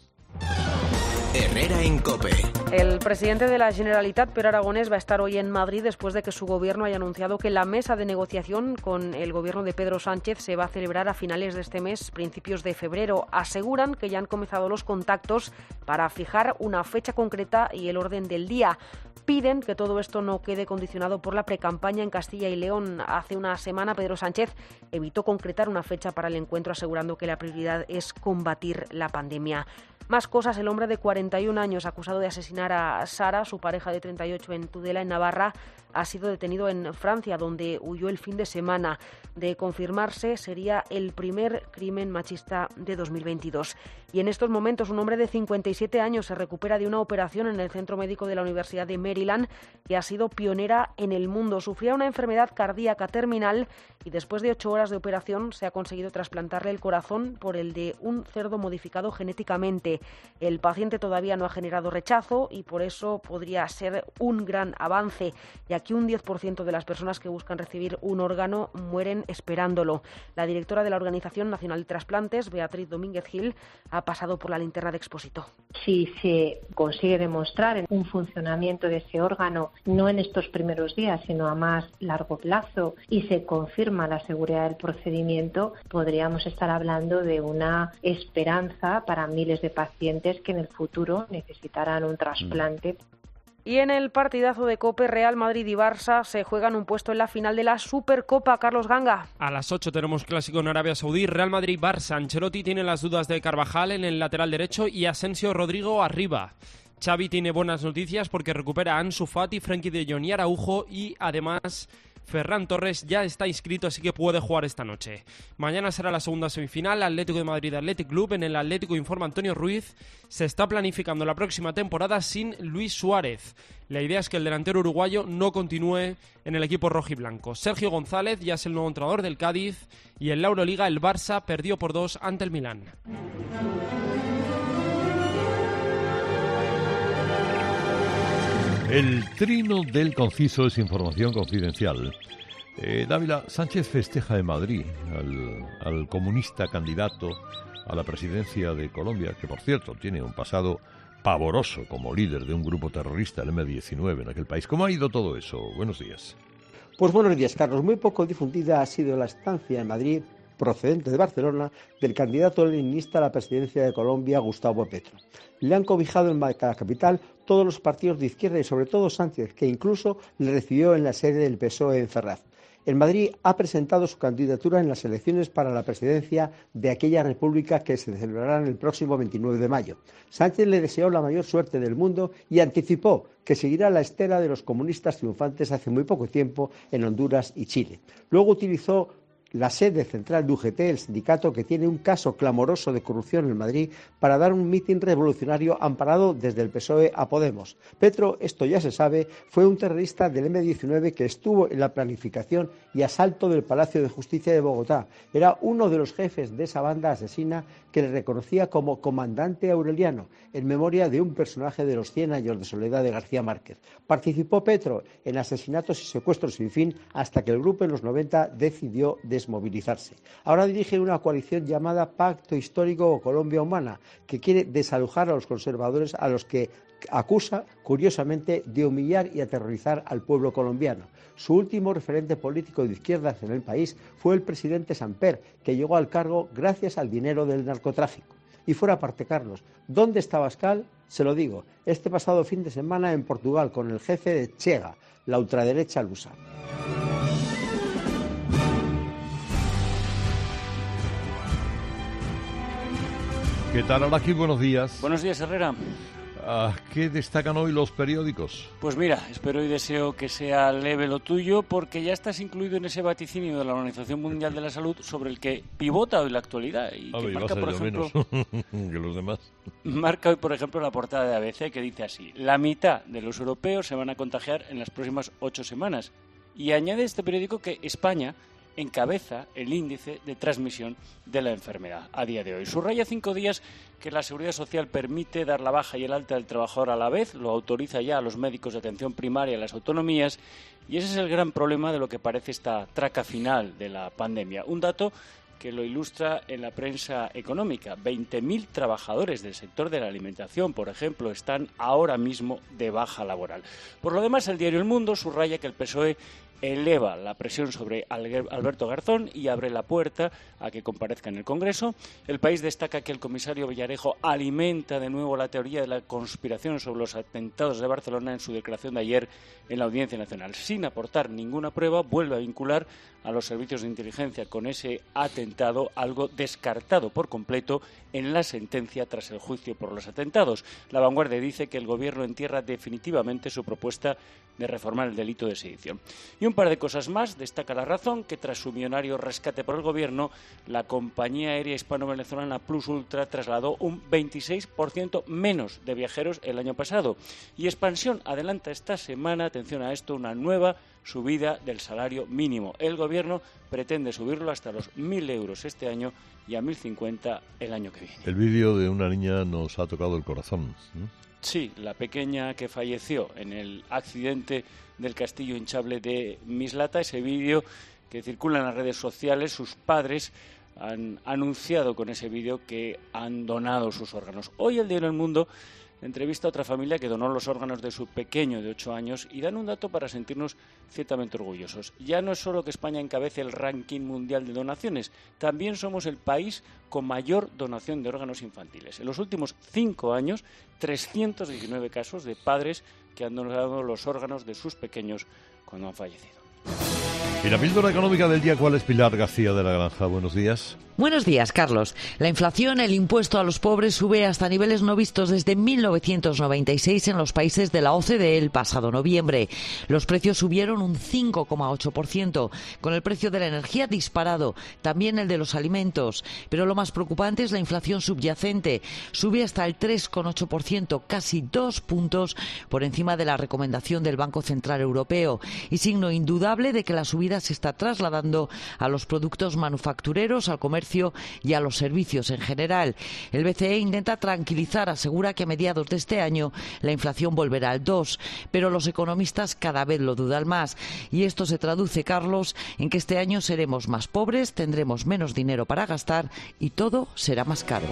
Speaker 1: Herrera en COPE.
Speaker 8: El presidente de la Generalitat, Pere Aragonés, va a estar hoy en Madrid después de que su gobierno haya anunciado que la mesa de negociación con el gobierno de Pedro Sánchez se va a celebrar a finales de este mes, principios de febrero. Aseguran que ya han comenzado los contactos para fijar una fecha concreta y el orden del día. Piden que todo esto no quede condicionado por la precampaña en Castilla y León. Hace una semana Pedro Sánchez evitó concretar una fecha para el encuentro, asegurando que la prioridad es combatir la pandemia. Más cosas, el hombre de cuarenta y un años acusado de asesinar a Sara, su pareja de treinta y ocho, en Tudela, en Navarra, ha sido detenido en Francia, donde huyó el fin de semana. De confirmarse, sería el primer crimen machista de dos mil veintidós. Y en estos momentos, un hombre de cincuenta y siete años se recupera de una operación en el Centro Médico de la Universidad de Maryland, que ha sido pionera en el mundo. Sufría una enfermedad cardíaca terminal y después de ocho horas de operación se ha conseguido trasplantarle el corazón por el de un cerdo modificado genéticamente. El paciente todavía no ha generado rechazo y por eso podría ser un gran avance, ya que un diez por ciento de las personas que buscan recibir un órgano mueren esperándolo. La directora de la Organización Nacional de Trasplantes, Beatriz Domínguez Gil, ha pasado por la linterna de Expósito.
Speaker 9: Si se consigue demostrar un funcionamiento de ese órgano, no en estos primeros días, sino a más largo plazo, y se confirma la seguridad del procedimiento, podríamos estar hablando de una esperanza para miles de pacientes que en el futuro necesitarán un trasplante.
Speaker 8: Y en el partidazo de COPE, Real Madrid y Barça se juegan un puesto en la final de la Supercopa. Carlos Ganga.
Speaker 10: A las ocho tenemos clásico en Arabia Saudí, Real Madrid-Barça. Ancelotti tiene las dudas de Carvajal en el lateral derecho y Asensio Rodrigo arriba. Xavi tiene buenas noticias porque recupera a Ansu Fati, Frenkie de Jong y Araujo, y además Ferran Torres ya está inscrito, así que puede jugar esta noche. Mañana será la segunda semifinal, Atlético de Madrid Athletic Club. En el Atlético, informa Antonio Ruiz, se está planificando la próxima temporada sin Luis Suárez. La idea es que el delantero uruguayo no continúe en el equipo rojiblanco. Sergio González ya es el nuevo entrenador del Cádiz y en la Euroliga el Barça perdió por dos ante el Milán.
Speaker 3: El trino del conciso es información confidencial. Eh, Dávila, Sánchez festeja en Madrid al, al comunista candidato a la presidencia de Colombia, que por cierto tiene un pasado pavoroso como líder de un grupo terrorista, el eme diecinueve, en aquel país. ¿Cómo ha ido todo eso? Buenos días.
Speaker 11: Pues buenos días, Carlos. Muy poco difundida ha sido la estancia en Madrid, procedente de Barcelona, del candidato leninista a la presidencia de Colombia, Gustavo Petro. Le han cobijado en la capital todos los partidos de izquierda y sobre todo Sánchez, que incluso le recibió en la sede del P S O E en Ferraz. En Madrid ha presentado su candidatura en las elecciones para la presidencia de aquella república que se celebrarán el próximo veintinueve de mayo. Sánchez le deseó la mayor suerte del mundo y anticipó que seguirá la estela de los comunistas triunfantes hace muy poco tiempo en Honduras y Chile. Luego utilizó la sede central de U G T, el sindicato que tiene un caso clamoroso de corrupción en Madrid, para dar un mitin revolucionario amparado desde el P S O E a Podemos. Petro, esto ya se sabe, fue un terrorista del eme diecinueve que estuvo en la planificación y asalto del Palacio de Justicia de Bogotá. Era uno de los jefes de esa banda asesina que le reconocía como comandante Aureliano, en memoria de un personaje de los cien años de soledad de García Márquez. Participó Petro en asesinatos y secuestros sin fin hasta que el grupo en los noventa decidió desmovilizarse. Ahora dirige una coalición llamada Pacto Histórico o Colombia Humana, que quiere desalojar a los conservadores a los que acusa, curiosamente, de humillar y aterrorizar al pueblo colombiano. Su último referente político de izquierdas en el país fue el presidente Samper, que llegó al cargo gracias al dinero del narcotráfico. Y fuera parte, Carlos, ¿dónde está Abascal? Se lo digo, este pasado fin de semana en Portugal con el jefe de Chega, la ultraderecha lusa.
Speaker 3: ¿Qué tal, Araki? Buenos días.
Speaker 12: Buenos días, Herrera.
Speaker 3: Uh, ¿Qué destacan hoy los periódicos?
Speaker 12: Pues mira, espero y deseo que sea leve lo tuyo, porque ya estás incluido en ese vaticinio de la Organización Mundial de la Salud sobre el que pivota hoy la actualidad y que
Speaker 3: ver,
Speaker 12: marca, por ejemplo,
Speaker 3: que los demás.
Speaker 12: Marca hoy, por ejemplo, la portada de A B C, que dice así: la mitad de los europeos se van a contagiar en las próximas ocho semanas. Y añade este periódico que España encabeza el índice de transmisión de la enfermedad a día de hoy. Subraya cinco días que la Seguridad Social permite dar la baja y el alta del trabajador a la vez, lo autoriza ya a los médicos de atención primaria y a las autonomías, y ese es el gran problema de lo que parece esta traca final de la pandemia. Un dato que lo ilustra en la prensa económica. veinte mil trabajadores del sector de la alimentación, por ejemplo, están ahora mismo de baja laboral. Por lo demás, el diario El Mundo subraya que el P S O E eleva la presión sobre Alberto Garzón y abre la puerta a que comparezca en el Congreso. El País destaca que el comisario Villarejo alimenta de nuevo la teoría de la conspiración sobre los atentados de Barcelona en su declaración de ayer en la Audiencia Nacional. Sin aportar ninguna prueba, vuelve a vincular a los servicios de inteligencia con ese atentado, algo descartado por completo en la sentencia tras el juicio por los atentados. La Vanguardia dice que el Gobierno entierra definitivamente su propuesta de reformar el delito de sedición. Y un par de cosas más. Destaca La Razón que tras su millonario rescate por el Gobierno, la compañía aérea hispano-venezolana Plus Ultra trasladó un veintiséis por ciento menos de viajeros el año pasado. Y Expansión adelanta esta semana, atención a esto, una nueva subida del salario mínimo. El Gobierno pretende subirlo hasta los mil euros este año y a mil cincuenta el año que viene.
Speaker 3: El vídeo de una niña nos ha tocado el corazón, ¿no?
Speaker 12: Sí, la pequeña que falleció en el accidente del castillo hinchable de Mislata, ese vídeo que circula en las redes sociales, sus padres han anunciado con ese vídeo que han donado sus órganos. Hoy el diario El Mundo entrevista a otra familia que donó los órganos de su pequeño de ocho años y dan un dato para sentirnos ciertamente orgullosos. Ya no es solo que España encabece el ranking mundial de donaciones, también somos el país con mayor donación de órganos infantiles. En los últimos cinco años, trescientos diecinueve casos de padres que han donado los órganos de sus pequeños cuando han fallecido.
Speaker 3: Y la píldora económica del día, ¿cuál es? Pilar García de la Granja, buenos días.
Speaker 13: Buenos días, Carlos. La inflación, el impuesto a los pobres, sube hasta niveles no vistos desde mil novecientos noventa y seis en los países de la O C D E el pasado noviembre. Los precios subieron un cinco coma ocho por ciento, con el precio de la energía disparado, también el de los alimentos. Pero lo más preocupante es la inflación subyacente. Sube hasta el tres coma ocho por ciento, casi dos puntos por encima de la recomendación del Banco Central Europeo, y signo indudable de que la subida se está trasladando a los productos manufactureros, al comercio y a los servicios en general. El B C E intenta tranquilizar, asegura que a mediados de este año la inflación volverá al dos, pero los economistas cada vez lo dudan más. Y esto se traduce, Carlos, en que este año seremos más pobres, tendremos menos dinero para gastar y todo será más caro.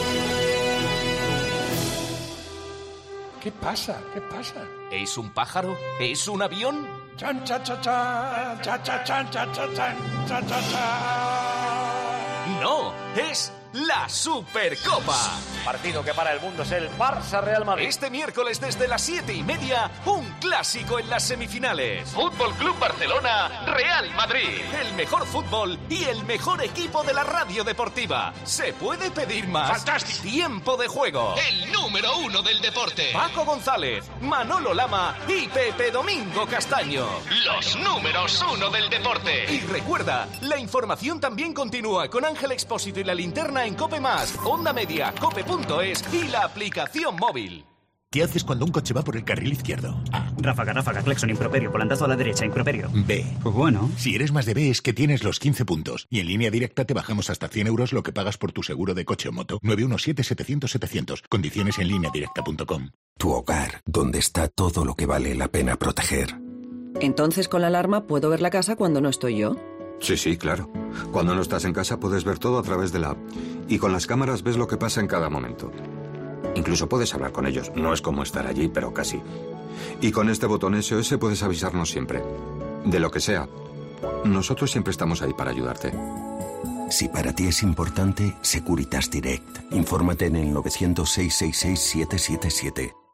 Speaker 14: ¿Qué pasa? ¿Qué pasa?
Speaker 15: ¿Es un pájaro? ¿Es un avión?
Speaker 14: Chan, cha, cha, cha, cha, cha, chan, cha, cha, chan, cha, cha, cha.
Speaker 15: No, es la Supercopa.
Speaker 16: Partido que para el mundo es el Barça-Real Madrid.
Speaker 15: Este miércoles desde las siete y media, un clásico en las semifinales.
Speaker 16: Fútbol Club Barcelona, Real Madrid.
Speaker 15: El mejor fútbol y el mejor equipo de la radio deportiva. ¿Se puede pedir más?
Speaker 16: ¡Fantástico!
Speaker 15: Tiempo de juego.
Speaker 16: El número uno del deporte.
Speaker 15: Paco González, Manolo Lama y Pepe Domingo Castaño.
Speaker 16: Los números uno del deporte.
Speaker 15: Y recuerda, la información también continúa con Ángel Expósito y la linterna en Cope Más, Onda Media, cope punto es y la aplicación móvil.
Speaker 18: ¿Qué haces cuando un coche va por el carril izquierdo?
Speaker 19: A. Ráfaga, ráfaga, claxon, improperio, volantazo a la derecha, improperio.
Speaker 18: B.
Speaker 19: Pues bueno.
Speaker 18: Si eres más de B es que tienes los quince puntos. Y en Línea Directa te bajamos hasta cien euros lo que pagas por tu seguro de coche o moto. nueve uno siete, setecientos, setecientos. Condiciones en línea directa punto com.
Speaker 21: Tu hogar, donde está todo lo que vale la pena proteger.
Speaker 23: Entonces, con la alarma puedo ver la casa cuando no estoy yo.
Speaker 24: Sí, sí, claro. Cuando no estás en casa puedes ver todo a través de la app. Y con las cámaras ves lo que pasa en cada momento.
Speaker 21: Incluso puedes hablar con ellos. No es como estar allí, pero casi. Y con este botón S O S puedes avisarnos siempre. De lo que sea. Nosotros siempre estamos ahí para ayudarte. Si para ti es importante, Securitas Direct. Infórmate en el novecientos, seiscientos sesenta y seis, setecientos setenta y siete.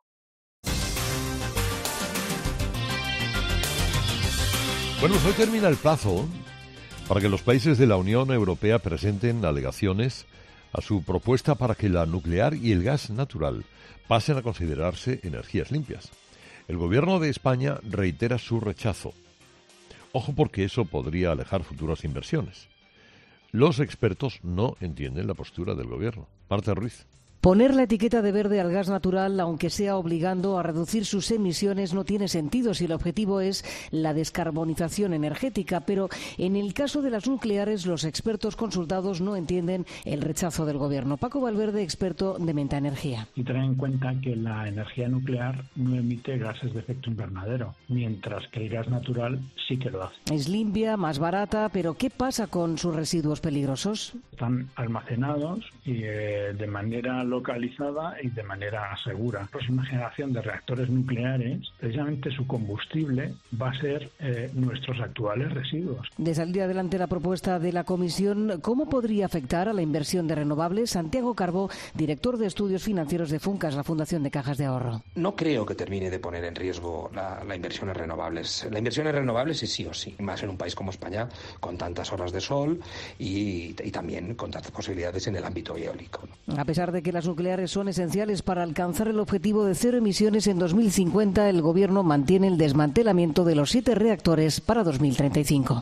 Speaker 3: Bueno, pues hoy termina el plazo para que los países de la Unión Europea presenten alegaciones a su propuesta para que la nuclear y el gas natural pasen a considerarse energías limpias. El gobierno de España reitera su rechazo. Ojo, porque eso podría alejar futuras inversiones. Los expertos no entienden la postura del gobierno. Marta Ruiz.
Speaker 17: Poner la etiqueta de verde al gas natural, aunque sea obligando a reducir sus emisiones, no tiene sentido si el objetivo es la descarbonización energética. Pero en el caso de las nucleares, los expertos consultados no entienden el rechazo del gobierno. Paco Valverde, experto de Menta Energía.
Speaker 20: Y tener en cuenta que la energía nuclear no emite gases de efecto invernadero, mientras que el gas natural sí que lo hace.
Speaker 17: Es limpia, más barata, pero ¿qué pasa con sus residuos peligrosos?
Speaker 20: Están almacenados y eh, de manera localizada y de manera segura. La próxima generación de reactores nucleares, precisamente su combustible va a ser eh, nuestros actuales residuos.
Speaker 17: De salir adelante la propuesta de la Comisión, ¿cómo podría afectar a la inversión de renovables? Santiago Carbó, director de estudios financieros de Funcas, la Fundación de Cajas de Ahorro.
Speaker 22: No creo que termine de poner en riesgo la, la inversión en renovables. La inversión en renovables es sí o sí, más en un país como España, con tantas horas de sol y, y también con tantas posibilidades en el ámbito eólico.
Speaker 17: A pesar de que las nucleares son esenciales para alcanzar el objetivo de cero emisiones en dos mil cincuenta, el Gobierno mantiene el desmantelamiento de los siete reactores para dos mil treinta y cinco.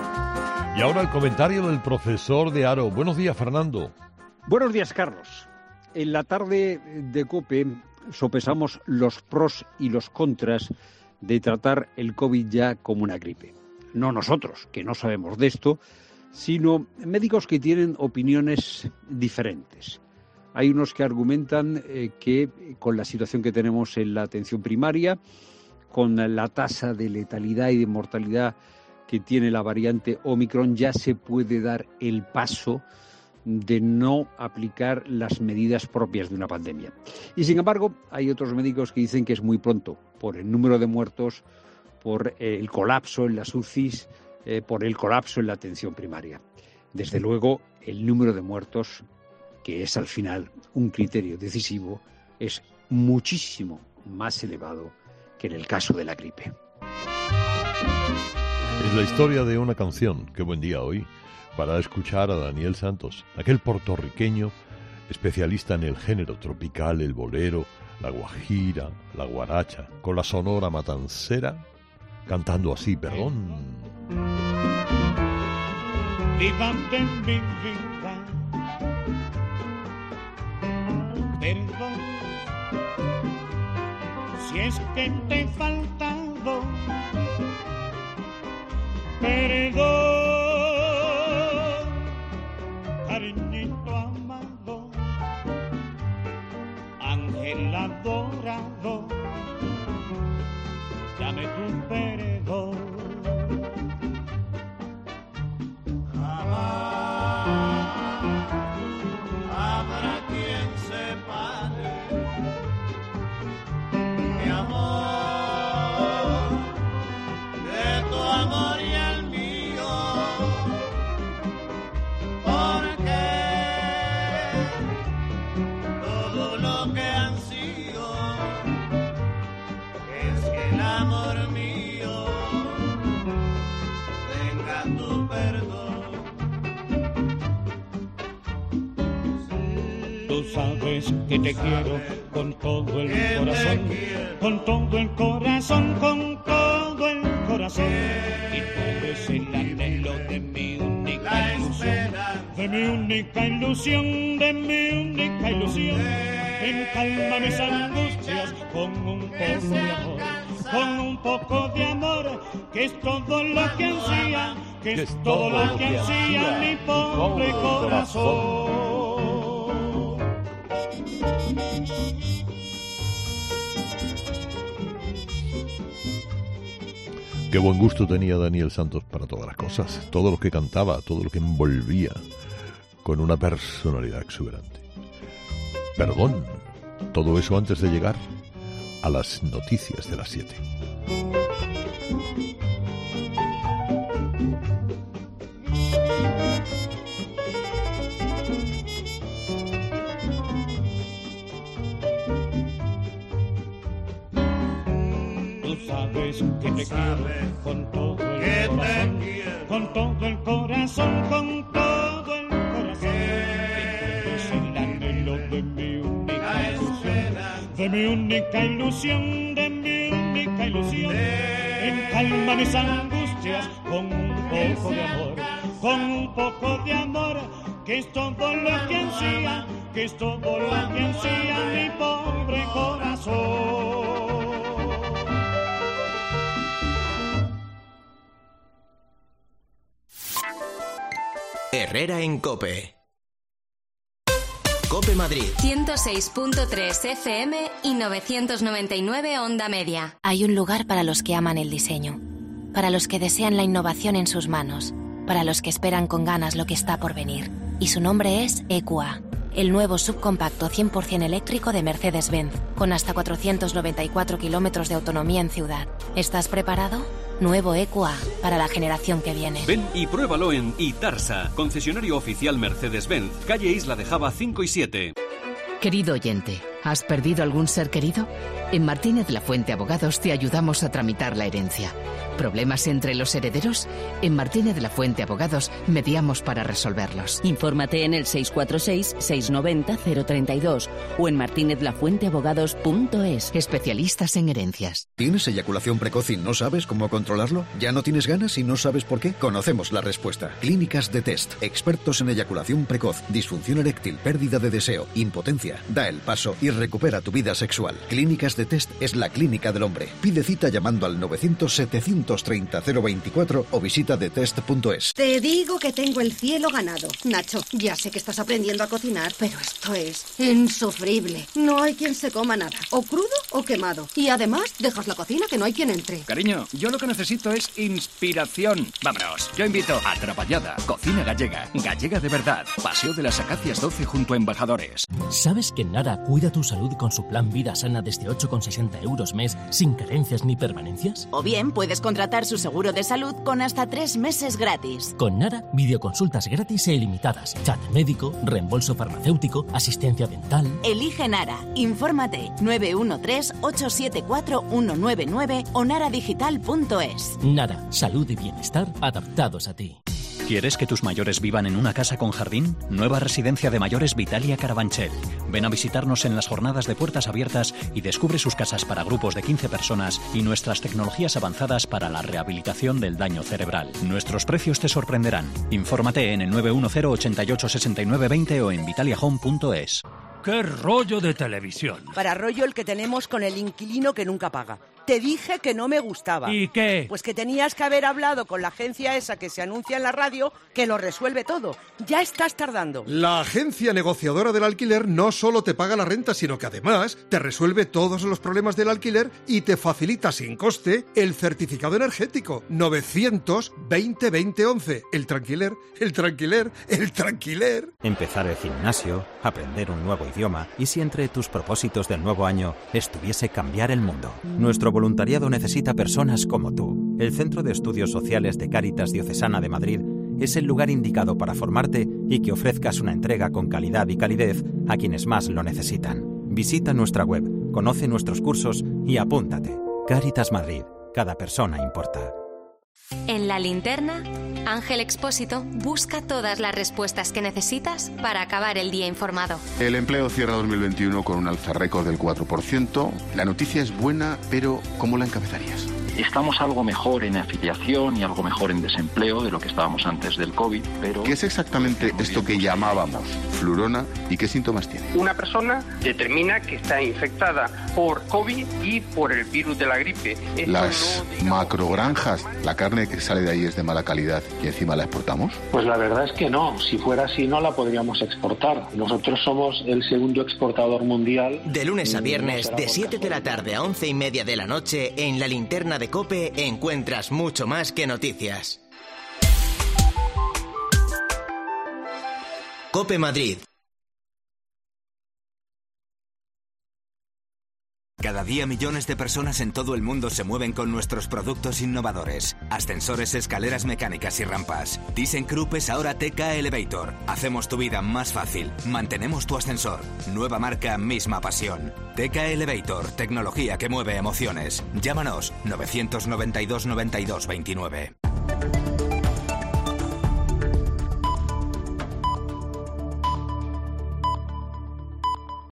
Speaker 3: Y ahora el comentario del profesor de Haro. Buenos días, Fernando.
Speaker 24: Buenos días, Carlos. En la tarde de COPE sopesamos los pros y los contras de tratar el COVID ya como una gripe. No nosotros, que no sabemos de esto, sino médicos que tienen opiniones diferentes. Hay unos que argumentan eh, que con la situación que tenemos en la atención primaria, con la tasa de letalidad y de mortalidad que tiene la variante Omicron, ya se puede dar el paso de no aplicar las medidas propias de una pandemia. Y sin embargo, hay otros médicos que dicen que es muy pronto, por el número de muertos, por el colapso en las U C Is, eh, por el colapso en la atención primaria. Desde luego, el número de muertos, que es al final un criterio decisivo, es muchísimo más elevado que en el caso de la gripe.
Speaker 3: Es la historia de una canción, qué buen día hoy, para escuchar a Daniel Santos, aquel puertorriqueño especialista en el género tropical, el bolero, la guajira, la guaracha, con la sonora matancera, cantando así, perdón.
Speaker 25: Vivan de mi vida, perdón, si es que te he faltado, perdón, cariñito amado, ángel adorado, dame tu perdón.
Speaker 26: Habrá quien separe mi amor de tu amor y el mío, porque todo lo que han sido es que el amor mío tenga tu perdón.
Speaker 25: Tú sabes que te quiero con todo el corazón, con todo el corazón, con todo el corazón. Y tú eres el anhelo de mi única ilusión, de mi única ilusión, de mi única ilusión. Encalma mis angustias con un poco de amor, con un poco de amor, que es todo lo que ansía, que es todo lo que ansía mi pobre corazón.
Speaker 3: Qué buen gusto tenía Daniel Santos para todas las cosas, todo lo que cantaba, todo lo que envolvía, con una personalidad exuberante. Perdón, Todo eso antes de llegar a las noticias de las siete.
Speaker 25: Sabes que te quiero con todo el corazón, con todo el corazón, con todo el corazón. Es el anhelo de mi única ilusión, de mi única ilusión, de mi única ilusión. En calma mis angustias con un poco de amor, con un poco de amor, que es todo lo que ansía, que es todo lo que ansía mi pobre corazón.
Speaker 1: Herrera en COPE. COPE Madrid.
Speaker 2: ciento seis punto tres F M y novecientos noventa y nueve Onda Media. Hay un lugar para los que aman el diseño, para los que desean la innovación en sus manos, para los que esperan con ganas lo que está por venir. Y su nombre es E Q A, el nuevo subcompacto cien por ciento eléctrico de Mercedes-Benz, con hasta cuatrocientos noventa y cuatro kilómetros de autonomía en ciudad. ¿Estás preparado? Nuevo E Q A, para la generación que viene.
Speaker 4: Ven y pruébalo en Itarsa, concesionario oficial Mercedes-Benz, calle Isla de Java cinco y siete.
Speaker 5: Querido oyente, ¿has perdido algún ser querido? En Martínez La Fuente Abogados te ayudamos a tramitar la herencia. ¿Problemas entre los herederos? En Martínez La Fuente Abogados mediamos para resolverlos.
Speaker 6: Infórmate en el seis cuatro seis, seis nueve cero, cero tres dos o en martinez la fuente abogados punto es.
Speaker 5: Especialistas en herencias.
Speaker 7: ¿Tienes eyaculación precoz y no sabes cómo controlarlo? ¿Ya no tienes ganas y no sabes por qué? Conocemos la respuesta. Clínicas de Test, expertos en eyaculación precoz, disfunción eréctil, pérdida de deseo, impotencia. Da el paso y recupera tu vida sexual. Clínicas de Test es la clínica del hombre. Pide cita llamando al novecientos, setecientos treinta, cero veinticuatro o visita detest punto es.
Speaker 27: Te digo que tengo el cielo ganado. Nacho, ya sé que estás aprendiendo a cocinar, pero esto es insufrible. No hay quien se coma nada, o crudo o quemado. Y además, dejas la cocina que no hay quien entre.
Speaker 28: Cariño, yo lo que necesito es inspiración. Vámonos, yo invito a Trapallada, cocina gallega, gallega de verdad. Paseo de las Acacias doce junto a Embajadores.
Speaker 29: ¿Sabes que Nara cuida tu salud con su plan Vida Sana desde ocho con sesenta euros mes, sin carencias ni permanencias?
Speaker 30: O bien puedes contratar su seguro de salud con hasta tres meses gratis.
Speaker 29: Con Nara, videoconsultas gratis e ilimitadas, chat médico, reembolso farmacéutico, asistencia dental.
Speaker 30: Elige Nara. Infórmate nueve uno tres, ocho siete cuatro, uno nueve nueve o naradigital punto es.
Speaker 29: Nara, salud y bienestar adaptados a ti.
Speaker 31: ¿Quieres que tus mayores vivan en una casa con jardín? Nueva residencia de mayores Vitalia Carabanchel. Ven a visitarnos en las jornadas de puertas abiertas y descubre sus casas para grupos de quince personas y nuestras tecnologías avanzadas para la rehabilitación del daño cerebral. Nuestros precios te sorprenderán. Infórmate en el nueve uno cero, ochenta y ocho, sesenta y nueve veinte o en vitalia home punto es.
Speaker 32: ¡Qué rollo de televisión!
Speaker 33: Para rollo el que tenemos con el inquilino que nunca paga. Te dije que no me gustaba.
Speaker 32: ¿Y qué?
Speaker 33: Pues que tenías que haber hablado con la agencia esa que se anuncia en la radio, que lo resuelve todo. Ya estás tardando.
Speaker 34: La agencia negociadora del alquiler no solo te paga la renta, sino que además te resuelve todos los problemas del alquiler y te facilita sin coste el certificado energético. novecientos veinte veinte once. El tranquiler, el tranquiler, el tranquiler.
Speaker 35: Empezar el gimnasio, aprender un nuevo idioma y si entre tus propósitos del nuevo año estuviese cambiar el mundo. Nuestro voluntariado necesita personas como tú. El Centro de Estudios Sociales de Cáritas Diocesana de Madrid es el lugar indicado para formarte y que ofrezcas una entrega con calidad y calidez a quienes más lo necesitan. Visita nuestra web, conoce nuestros cursos y apúntate. Cáritas Madrid. Cada persona importa.
Speaker 2: En La Linterna, Ángel Expósito busca todas las respuestas que necesitas para acabar el día informado.
Speaker 36: El empleo cierra dos mil veintiuno con un alza récord del cuatro por ciento. La noticia es buena, pero ¿cómo la encabezarías?
Speaker 37: Estamos algo mejor en afiliación y algo mejor en desempleo de lo que estábamos antes del COVID, pero...
Speaker 36: ¿Qué es exactamente esto que llamábamos flurona y qué síntomas tiene?
Speaker 38: Una persona determina que está infectada por COVID y por el virus de la gripe. Esto
Speaker 36: Las no, digamos... macrogranjas, la carne que sale de ahí es de mala calidad y encima la exportamos.
Speaker 22: Pues la verdad es que no. Si fuera así no la podríamos exportar. Nosotros somos el segundo exportador mundial.
Speaker 1: De lunes a viernes, de siete de la tarde a once y media de la noche, en La Linterna de COPE encuentras mucho más que noticias. COPE Madrid.
Speaker 3: Cada día millones de personas en todo el mundo se mueven con nuestros productos innovadores. Ascensores, escaleras mecánicas y rampas. ThyssenKrupp es ahora T K Elevator. Hacemos tu vida más fácil. Mantenemos tu ascensor. Nueva marca, misma pasión. T K Elevator, tecnología que mueve emociones. Llámanos novecientos noventa y dos, noventa y dos veintinueve.